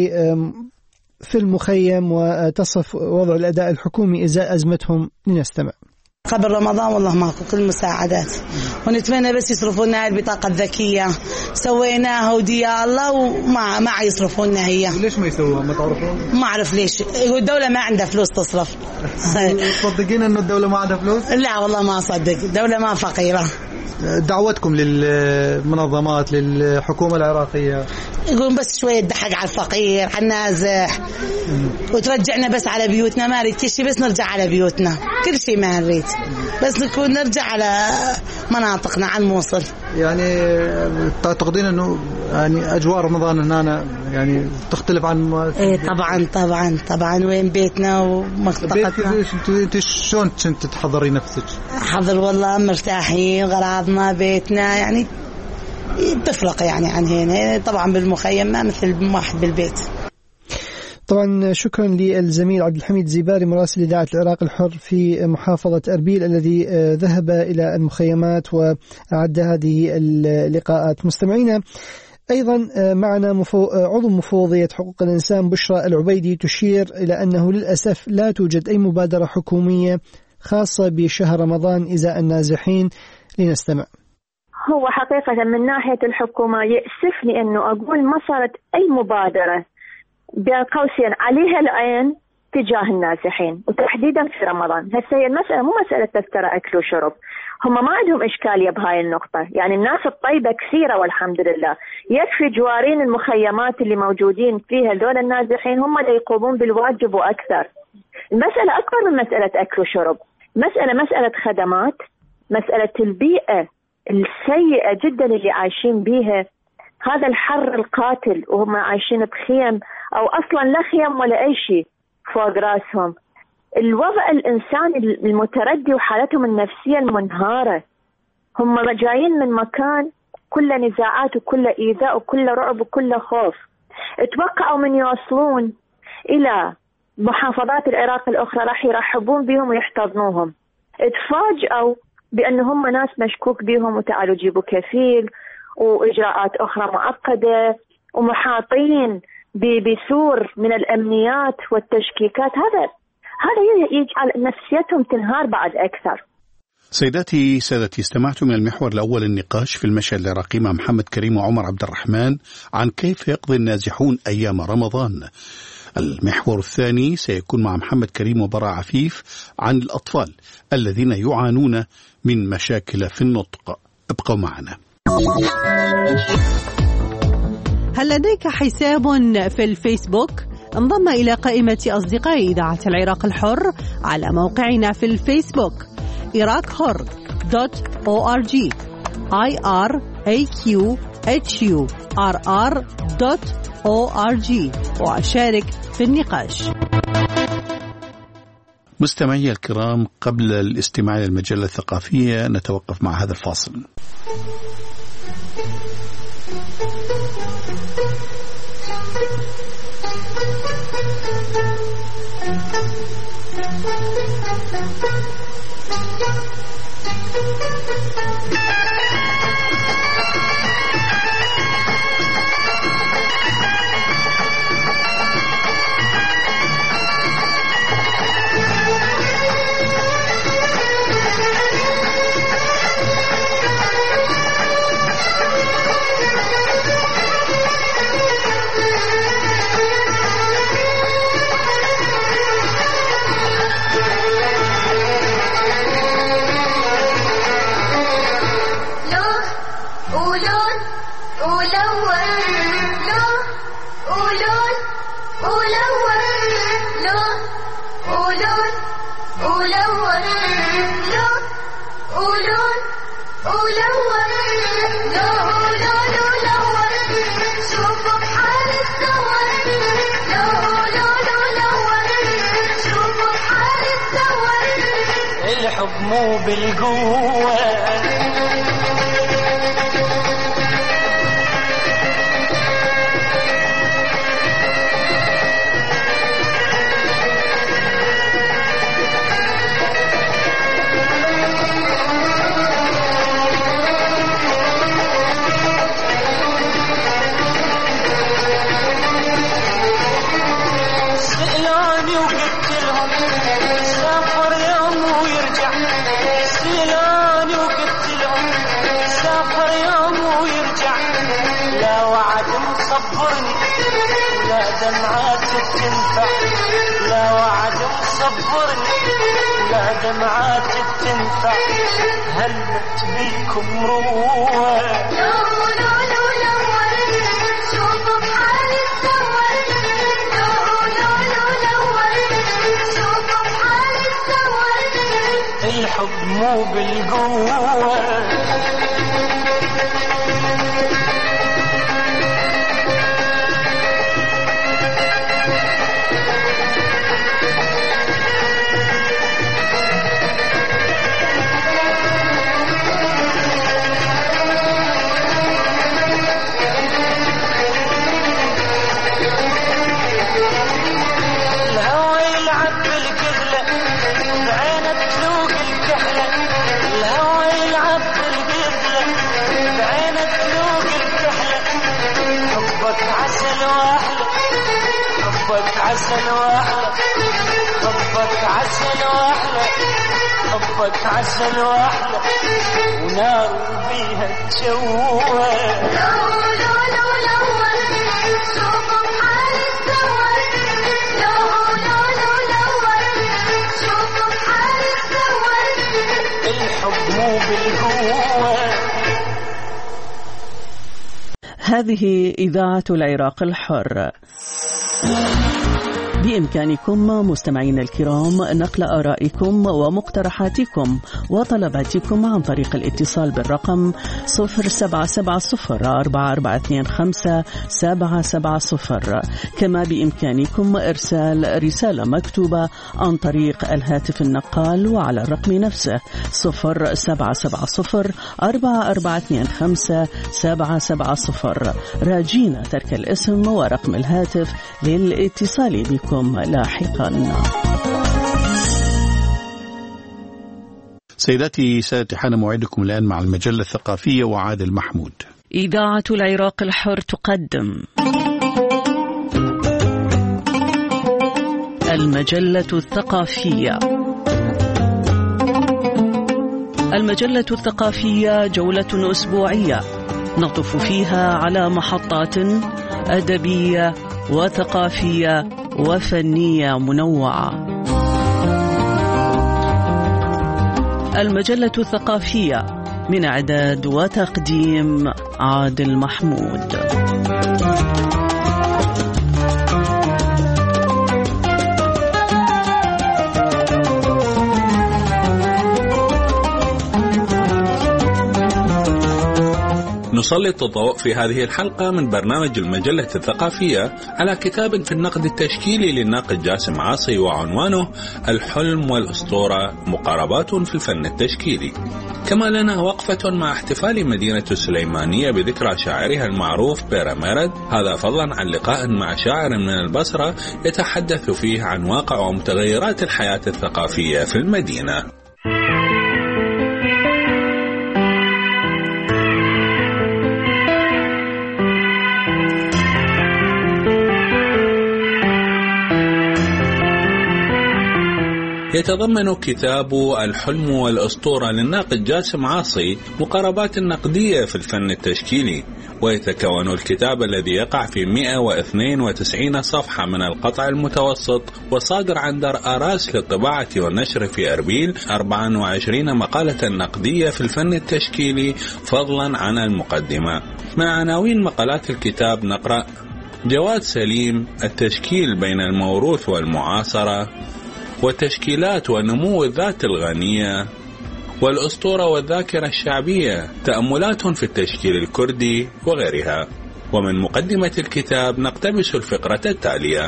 في المخيم وتصف وضع الأداء الحكومي إزاء أزمتهم. لنستمع. قبل رمضان والله ماكو كل مساعدات، ونتمنى بس يصرفوا لنا البطاقة الذكية، سويناها وديا الله وما يصرفوا لنا هي. ليش ما يسووها ما تعرفون؟ ما أعرف ليش، الدولة ما عندها فلوس تصرف. تصدقين إنه الدولة ما عندها فلوس؟ لا والله ما أصدق، الدولة ما فقيرة. دعوتكم للمنظمات للحكومة العراقية يقولون بس شوية ضحك على الفقير على النازح وترجعنا بس على بيوتنا، ما نريد كل شيء، بس نرجع على بيوتنا، كل شيء ما نريد، بس نكون نرجع على مناطقنا على الموصل. يعني تعتقدين انه يعني اجواء رمضان هنا يعني تختلف عن ايه طبعا وين بيتنا ومنطقتنا. انت شلون كنت تحضري نفسك؟ حضر والله مرتاحين، غراضنا بيتنا، يعني تفرق يعني عن هنا. طبعا بالمخيم ما مثل واحد بالبيت. طبعا شكرا للزميل عبد الحميد زيباري مراسل إذاعة العراق الحر في محافظة أربيل الذي ذهب إلى المخيمات وأعد هذه اللقاءات. مستمعينا، أيضا معنا عضو مفوضية حقوق الإنسان بشرى العبيدي تشير إلى أنه للأسف لا توجد أي مبادرة حكومية خاصة بشهر رمضان إزاء النازحين. لنستمع. هو حقيقة من ناحية الحكومة يأسفني أنه أقول ما صارت أي مبادرة بين قوسين عليها العين تجاه النازحين وتحديدا في رمضان. هسه هي المسألة مو مسألة تذكرة أكل وشرب، هم ما عندهم إشكالية بهاي النقطة، يعني الناس الطيبة كثيرة والحمد لله، يكفي جوارين المخيمات اللي موجودين فيها دول النازحين هم اللي يقومون بالواجب وأكثر. المسألة أكبر من مسألة أكل وشرب، مسألة خدمات، مسألة البيئة السيئة جدا اللي عايشين بيها، هذا الحر القاتل وهم عايشين بخيم أو أصلا لا خيم ولا أي شيء فوق راسهم، الوضع الإنساني المتردي وحالتهم النفسية المنهارة. هم جايين من مكان كله نزاعات وكله إيذاء وكله رعب وكله خوف. اتوقعوا من يوصلون إلى محافظات العراق الأخرى راح يرحبون بهم ويحتضنوهم، اتفاجئوا بأن هم ناس مشكوك بهم وتعالوا جيبوا كفيل وإجراءات أخرى معقدة ومحاطين بسور من الأمنيات والتشكيكات. هذا يجعل نفسيتهم تنهار بعد أكثر. سيداتي سادتي، استمعتم من المحور الأول النقاش في المشهد العراقي مع محمد كريم وعمر عبد الرحمن عن كيف يقضي النازحون أيام رمضان. المحور الثاني سيكون مع محمد كريم وبراء عفيف عن الأطفال الذين يعانون من مشاكل في النطق. ابقوا معنا. هل لديك حساب في الفيسبوك؟ انضم إلى قائمة أصدقاء إذاعة العراق الحر على موقعنا في الفيسبوك iraqhur.org iraqhur.org وأشارك في النقاش. مستمعي الكرام، قبل الاستماع للمجلة الثقافية نتوقف مع هذا الفاصل. الحب مو بالقوة سئلاني وقلت لهم سافر يوم ويرجع، سئلاني وقلت لهم سافر يوم ويرجع، لا وعد مصبرني لا دمعات تنفع، لا وعد مصبرني لا دمعات تنفع، هلت بيكم روح الحب مو بالقوة. الهوى يلعب بالقذلة بعين تلوق الكحلة، الهوى يلعب بالقذلة بعين تلوق الكحلة، حبك عسل واحلى حبك عسل واحلى حبك عسل واحلى حبك عسل واحلى، ونار بيها تشوه. الحب مو بالقوة. هذه إذاعة العراق الحر. بإمكانكم مستمعين الكرام نقل آرائكم ومقترحاتكم وطلباتكم عن طريق الاتصال بالرقم 0770-4425-770. كما بإمكانكم إرسال رسالة مكتوبة عن طريق الهاتف النقال وعلى الرقم نفسه 0770-4425-770. راجين ترك الاسم ورقم الهاتف للاتصال بكم لاحقا. سيداتي سادتي، حان موعدكم الآن مع المجلة الثقافية وعادل محمود. إذاعة العراق الحر تقدم المجلة الثقافية. المجلة الثقافية جولة أسبوعية نطف فيها على محطات أدبية وثقافية وفنية منوعة. المجلة الثقافية من إعداد وتقديم عادل محمود. نسلط الضوء في هذه الحلقة من برنامج المجلة الثقافية على كتاب في النقد التشكيلي للناقد جاسم عاصي، وعنوانه الحلم والأسطورة، مقاربات في الفن التشكيلي. كما لنا وقفة مع احتفال مدينة السليمانية بذكرى شاعرها المعروف بيرا ميرد، هذا فضلا عن لقاء مع شاعر من البصرة يتحدث فيه عن واقع ومتغيرات الحياة الثقافية في المدينة. يتضمن كتاب الحلم والأسطورة للناقد جاسم عاصي مقاربات نقدية في الفن التشكيلي، ويتكون الكتاب الذي يقع في 192 صفحة من القطع المتوسط، وصادر عن دار آراس للطباعة والنشر في أربيل 24 مقالة نقدية في الفن التشكيلي فضلا عن المقدمة. من عناوين مقالات الكتاب نقرأ: جواد سليم، التشكيل بين الموروث والمعاصرة، والتشكيلات ونمو الذات الغنية، والأسطورة والذاكرة الشعبية، تأملات في التشكيل الكردي وغيرها. ومن مقدمة الكتاب نقتبس الفقرة التالية: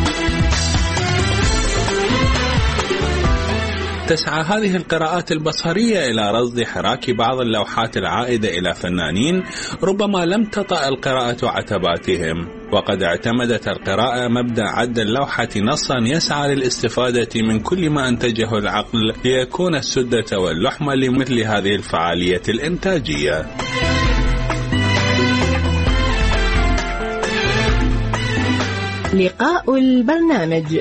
تسعى هذه القراءات البصرية إلى رصد حراك بعض اللوحات العائدة إلى فنانين ربما لم تطأ القراءة عتباتهم، وقد اعتمدت القراءة مبدأ عد اللوحة نصا يسعى للاستفادة من كل ما أنتجه العقل ليكون السدة واللحمة لمثل هذه الفعالية الإنتاجية. لقاء البرنامج.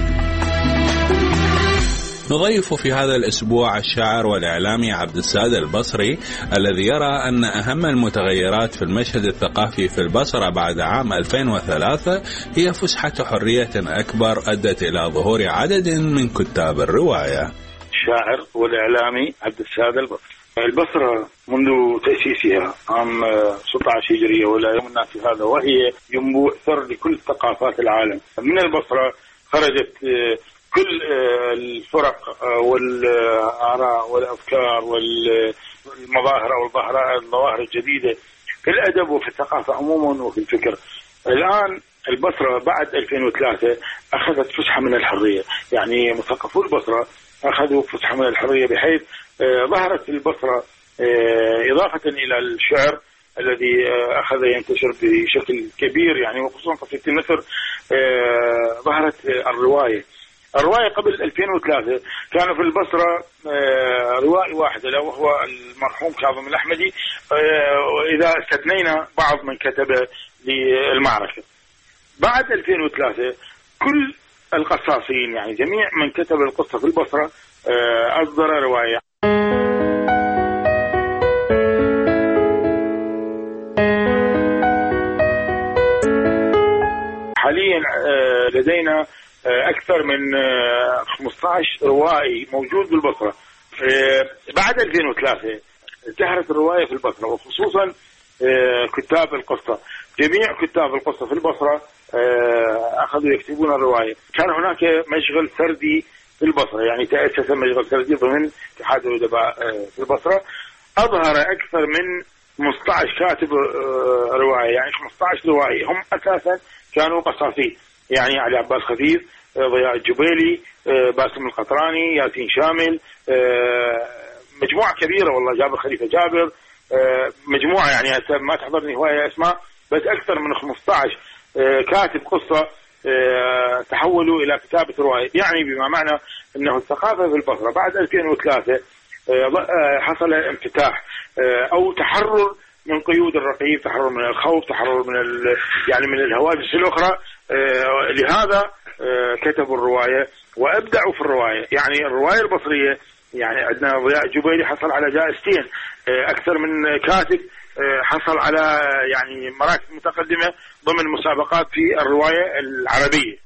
نضيف في هذا الأسبوع الشاعر والإعلامي عبد الساد البصري، الذي يرى أن أهم المتغيرات في المشهد الثقافي في البصرة بعد عام 2003 هي فسحة حرية أكبر أدت إلى ظهور عدد من كتاب الرواية. الشاعر والإعلامي عبد الساد البصري. البصرة منذ تأسيسها عام 16 هجرية ولا يوم الناس هذا، وهي ينبوع ثر لكل ثقافات العالم. من البصرة خرجت كل الفرق والآراء والأفكار والمظاهر أو الظواهر الجديدة في الأدب وفي الثقافة عموما وفي الفكر. الآن البصرة بعد 2003 أخذت فسحة من الحرية، يعني مثقفو البصرة أخذوا فسحة من الحرية، بحيث ظهرت البصرة إضافة إلى الشعر الذي أخذ ينتشر بشكل كبير، يعني وخصوصا قصيدة النثر، ظهرت الرواية قبل 2003 كان في البصرة روائي واحد وهو المرحوم كاظم الأحمدي، إذا استثنينا بعض من كتب للمعركة. بعد 2003 كل القصاصين، يعني جميع من كتب القصة في البصرة، أصدر رواية. حاليا لدينا أكثر من 15 روائي موجود بالبصرة. بعد 2003 انتهت الرواية في البصرة، وخصوصا كتاب القصة. جميع كتاب القصة في البصرة أخذوا يكتبون الرواية. كان هناك مشغل سردي في البصرة، يعني تأسس مشغل سردي ضمن اتحاد الأدباء في البصرة، أظهر أكثر من 15 كاتب رواية، يعني 15 روائي هم أساسا كانوا قصاصين، يعني علي عباس خفيف، ضياء الجبيلي، باسم القطراني، ياسين شامل، مجموعة كبيرة والله، جابر خليفة جابر، مجموعة يعني ما تحضرني هواية أسماء، بس أكثر من 15 كاتب قصة تحولوا إلى كتابة رواية. يعني بما معنى أنه الثقافة في البصرة بعد 2003 حصل انفتاح أو تحرر من قيود الرقيب، تحرر من الخوف، تحرر من يعني من الهواجس الأخرى. لهذا كتبوا الرواية وأبدعوا في الرواية. يعني الرواية البصرية، يعني عندنا ضياء الجبيلي حصل على جائزتين، أكثر من كاتب حصل على يعني مراكز متقدمة ضمن مسابقات في الرواية العربية.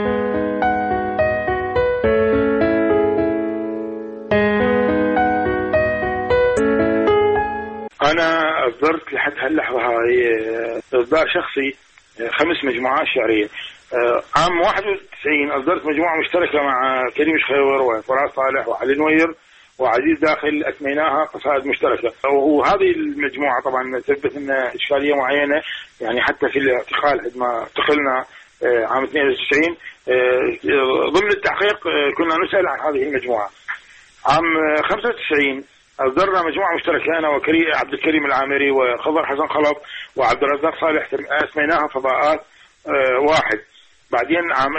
أنا أصدرت لحد هاللحظة هاي إصدار شخصي 5 مجموعات شعرية. عام 91 أصدرت مجموعة مشتركة مع كريم شخيور وفراس صالح وعلي نوير وعزيز داخل، أسميناها قصائد مشتركة. وهذه المجموعة طبعا ثبت أن إشكالية معينة، يعني حتى في الاعتقال عندما اعتقلنا عام 92 ضمن التحقيق كنا نسأل عن هذه المجموعة. عام 95 أصدرنا مجموعة مشتركة أنا عبد الكريم العامري وخضر حسن خلف وعبد الرزاق صالح، أسميناها فضاءات واحد. بعدين عام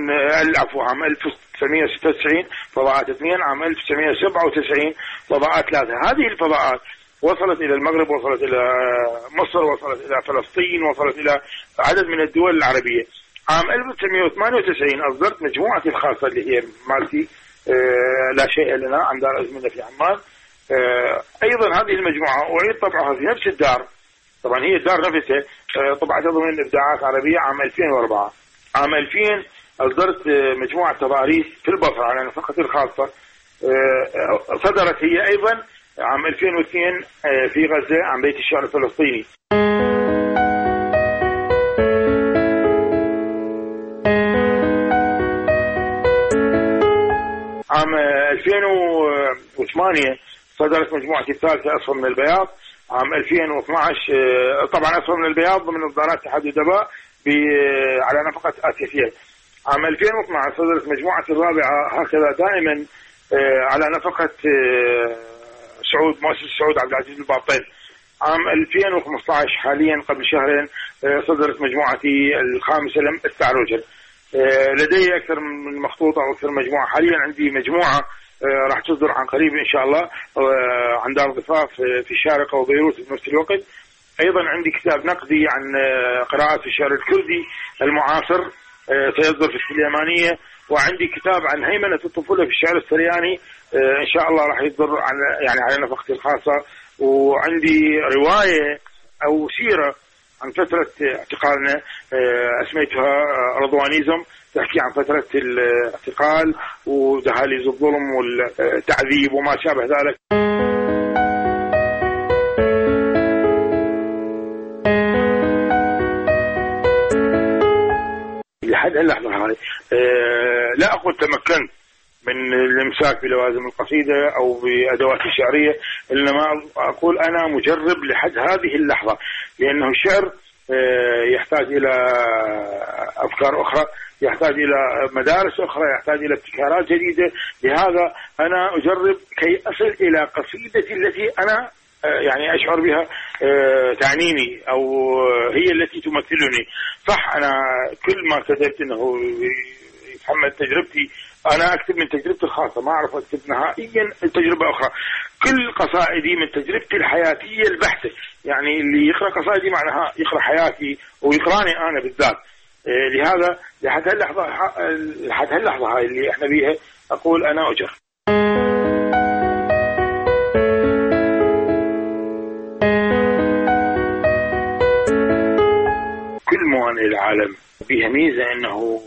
1996 فضاءات 2، عام 1997 فضاءات 3. هذه الفضاءات وصلت إلى المغرب، وصلت إلى مصر، وصلت إلى فلسطين، وصلت إلى عدد من الدول العربية. عام 1998 أصدرت مجموعتي الخاصة اللي هي مالتي لا شيء لنا عن دار أزمنة في عمان. أيضا هذه المجموعة أعيد طبعها في نفس الدار، طبعا هي الدار نفسها طبعتها ضمن إبداعات عربية عام 2004. عام 2000 أصدرت مجموعة تضاريس في البصرة على نفقتي الخاصة، صدرت هي أيضا عام 2002 في غزة عن بيت الشعر الفلسطيني. عام 2008 صدرت مجموعتي الثالثة أصفر من البياض. عام 2012 طبعا أصفر من البياض ضمن إصدارات اتحاد الأدباء على نفقة آسيا. عام 2012 صدرت مجموعتي الرابعة هكذا دائما على نفقة مؤسسة سعود عبد العزيز الباطن. عام 2015 حاليا قبل شهرين صدرت مجموعتي الخامسة لم استعرجل. لدي أكثر من مخطوطة وأكثر مجموعة. حاليا عندي مجموعة راح تصدر عن قريب إن شاء الله عن دار ضفاف في الشارقة وبيروت في نفس الوقت. أيضا عندي كتاب نقدي عن قراءات في الشعر الكردي المعاصر سيصدر في السليمانية. وعندي كتاب عن هيمنة الطفولة في الشعر السرياني إن شاء الله راح يصدر على نفقتي الخاصة. وعندي رواية أو سيرة عن فترة اعتقالنا أسميتها رضوانيزم، تحكي عن فترة الاعتقال ودهاليز الظلم والتعذيب وما شابه ذلك. لحد اللحظة هاي لا أقول تمكنت من الامساك بلوازم القصيدة أو بأدوات الشعرية، إنما أقول أنا مجرب لحد هذه اللحظة، لأنه الشعر يحتاج إلى أفكار أخرى، يحتاج إلى مدارس أخرى، يحتاج إلى ابتكارات جديدة. لهذا أنا أجرب كي أصل إلى قصيدتي التي أنا يعني أشعر بها تعنيني أو هي التي تمثلني. صح أنا كل ما كتبت أنه يتحمل تجربتي، أنا أكتب من تجربتي الخاصة، ما أعرف أكتب نهائيا تجربة أخرى. كل قصائدي من تجربتي الحياتية البحتة، يعني اللي يقرأ قصائدي معناها يقرأ حياتي ويقرأني أنا بالذات. لهذا لحد هاللحظة هاي اللي احنا بيها أقول أنا أجر. كل موانئ العالم بها ميزة أنه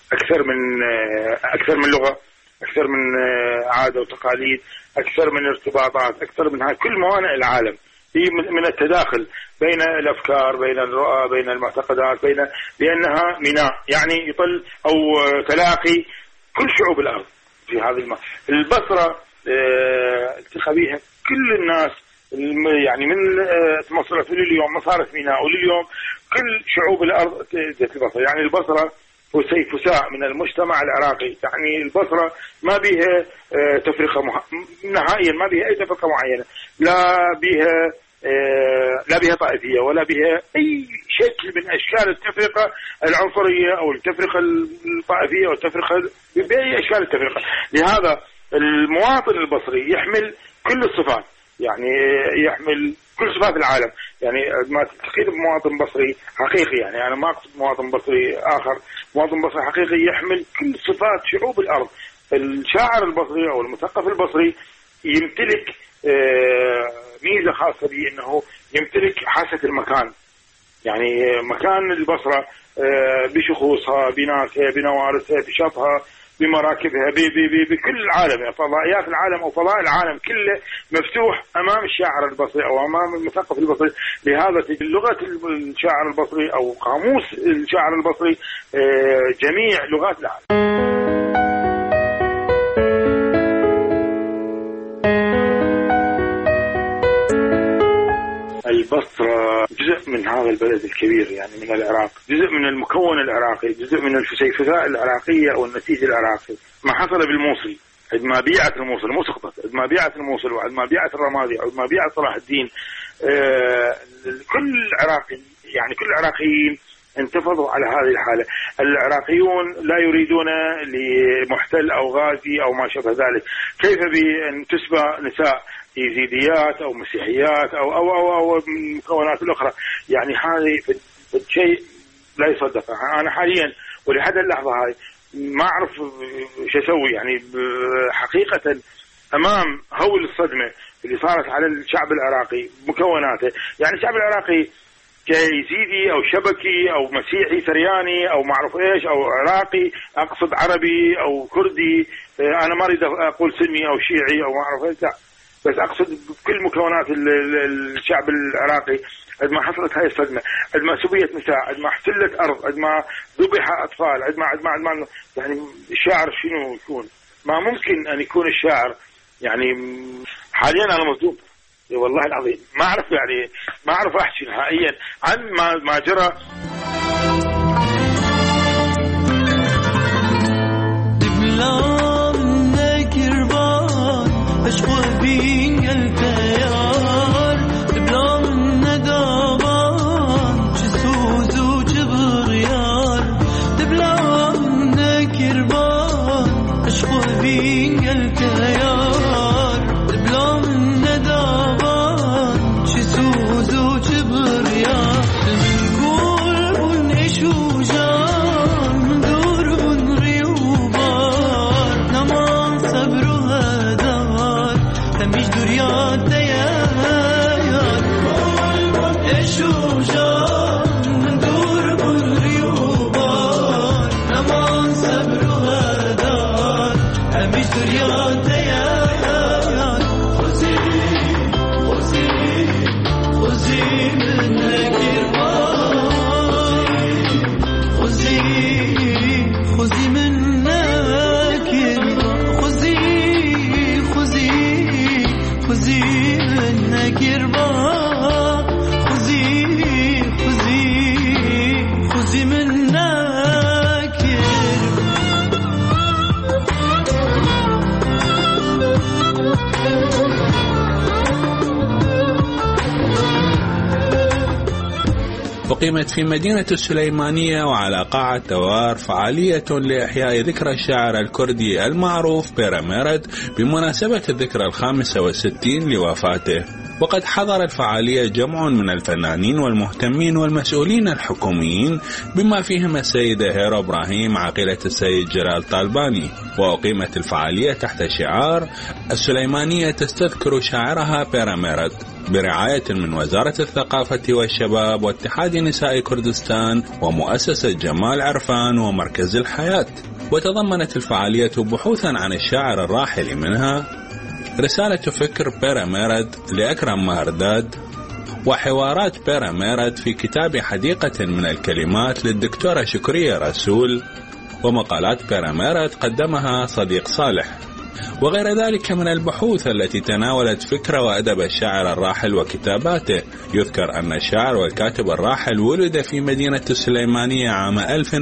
أكثر من لغة، أكثر من عادة وتقاليد، أكثر من ارتباطات، أكثر من كل موانئ العالم هي من التداخل. بين الأفكار، بين الرؤى، بين المعتقدات، لأنها ميناء يعني يطل أو تلاقي كل شعوب الأرض في هذه البصرة. التقى بها كل الناس يعني من مصر لليوم ما صارت ميناء، ولليوم كل شعوب الأرض تأتي البصرة. يعني البصرة فساء من المجتمع العراقي. يعني البصرة ما بيها تفرقة نهائيا، ما بيها أي تفرقة معينة، لا بها طائفية ولا بها أي شكل من أشكال التفرقة العنصرية أو التفرقة الطائفية أو التفرقة بأي أشكال التفرقة. لهذا المواطن البصري يحمل كل الصفات، يعني يحمل كل صفات العالم. يعني ما تقيد بمواطن بصري حقيقي، يعني أنا ما أقصد مواطن بصري آخر، مواطن بصري حقيقي يحمل كل صفات شعوب الأرض. الشاعر البصري أو المثقف البصري يمتلك ميزة خاصة به، أنه يمتلك حاسة المكان. يعني مكان البصرة بشخوصها، بناسها، بنوارسها، بشطها، بمراكبها، بكل العالم، يعني فضائيات العالم أو فضاء العالم كله مفتوح أمام الشاعر البصري أو أمام المثقف البصري. لهذا لغة الشاعر البصري أو قاموس الشاعر البصري جميع لغات العالم. البصرة جزء من هذا البلد الكبير، يعني من العراق، جزء من المكون العراقي، جزء من الفسيفساء العراقية أو النسيج العراقي. ما حصل بالموصل عندما بيعت الموصل مو سقطت، عندما بيعت الموصل وعندما بيعت الرمادي وعندما بيعت صلاح الدين، كل عراقي يعني كل العراقيين انتفضوا على هذه الحالة. العراقيون لا يريدون لمحتل أو غازي أو ما شابه ذلك. كيف بأن تسبى نساء يزيديات أو مسيحيات أو من المكونات الأخرى؟ يعني هذه شيء لا يصدق. أنا حاليا ولحد اللحظة هاي ما أعرف شو أسوي، يعني حقيقة أمام هول الصدمة اللي صارت على الشعب العراقي مكوناته. يعني الشعب العراقي كيزيدي أو شبكي أو مسيحي سرياني أو معروف إيش أو عراقي، أقصد عربي أو كردي، أنا ما أريد أقول سني أو شيعي أو معروف إيش، لا، بس أقصد بكل مكونات الشعب العراقي. عندما حصلت هاي الصدمة، عندما سبيت نساء، عندما احتلت أرض، عندما ذبح أطفال، عندما يعني الشاعر شنو يكون؟ ما ممكن أن يكون الشاعر. يعني حاليا أنا مصدوم والله العظيم، ما أعرف يعني ما أعرف أحكي نهائيا عن ما جرى. أشقى بين التيار بلا من ندابان جسوز وجبريار بلا من كربان أشقى بين التيار بلا من ندابان جسوز وجبريار من كل بنش وجان من دور بن ريوبار نمان صبر مش دوريات ديار الشوجان من دور بالريوبان نمان صبر وهدار مش دوريات ديار خذي خذي خذي منك البار خذي خذي منك البار خذي خذي منك يربا خذي منك أقيمت في مدينة السليمانية وعلى قاعة دوار فعالية لإحياء ذكرى الشاعر الكردي المعروف بيرا ميرد بمناسبة الذكرى 65 لوفاته. وقد حضر الفعالية جمع من الفنانين والمهتمين والمسؤولين الحكوميين بما فيهم السيدة هيرا إبراهيم عاقلة السيد جلال طالباني. وأقيمت الفعالية تحت شعار السليمانية تستذكر شاعرها بيرا ميرد برعاية من وزارة الثقافة والشباب واتحاد نساء كردستان ومؤسسة جمال عرفان ومركز الحياة. وتضمنت الفعالية بحوثا عن الشاعر الراحل، منها رسالة فكر بيرا ميرد لأكرم مهرداد، وحوارات بيراميرت في كتاب حديقة من الكلمات للدكتورة شكرية رسول، ومقالات بيراميرت قدمها صديق صالح، وغير ذلك من البحوث التي تناولت فكر وأدب الشاعر الراحل وكتاباته. يذكر أن الشاعر والكاتب الراحل ولد في مدينة السليمانية عام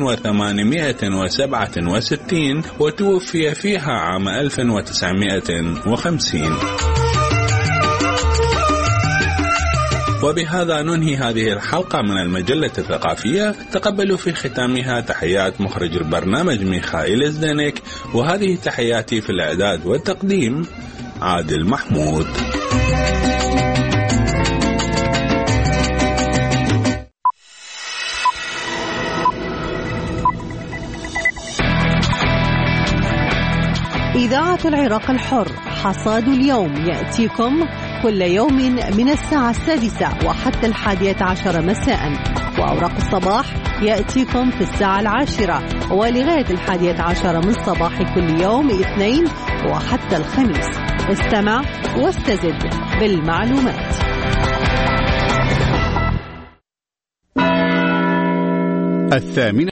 1867 وتوفي فيها عام 1950. وبهذا ننهي هذه الحلقة من المجلة الثقافية. تقبلوا في ختامها تحيات مخرج البرنامج ميخائيل الزدنك، وهذه تحياتي في الإعداد والتقديم عادل محمود. إذاعة العراق الحر، حصاد اليوم يأتيكم كل يوم من الساعة 6 وحتى 11 مساء، وأوراق الصباح يأتيكم في الساعة 10 ولغاية 11 من صباح كل يوم اثنين وحتى الخميس. استمع واستزد بالمعلومات. الثامنة.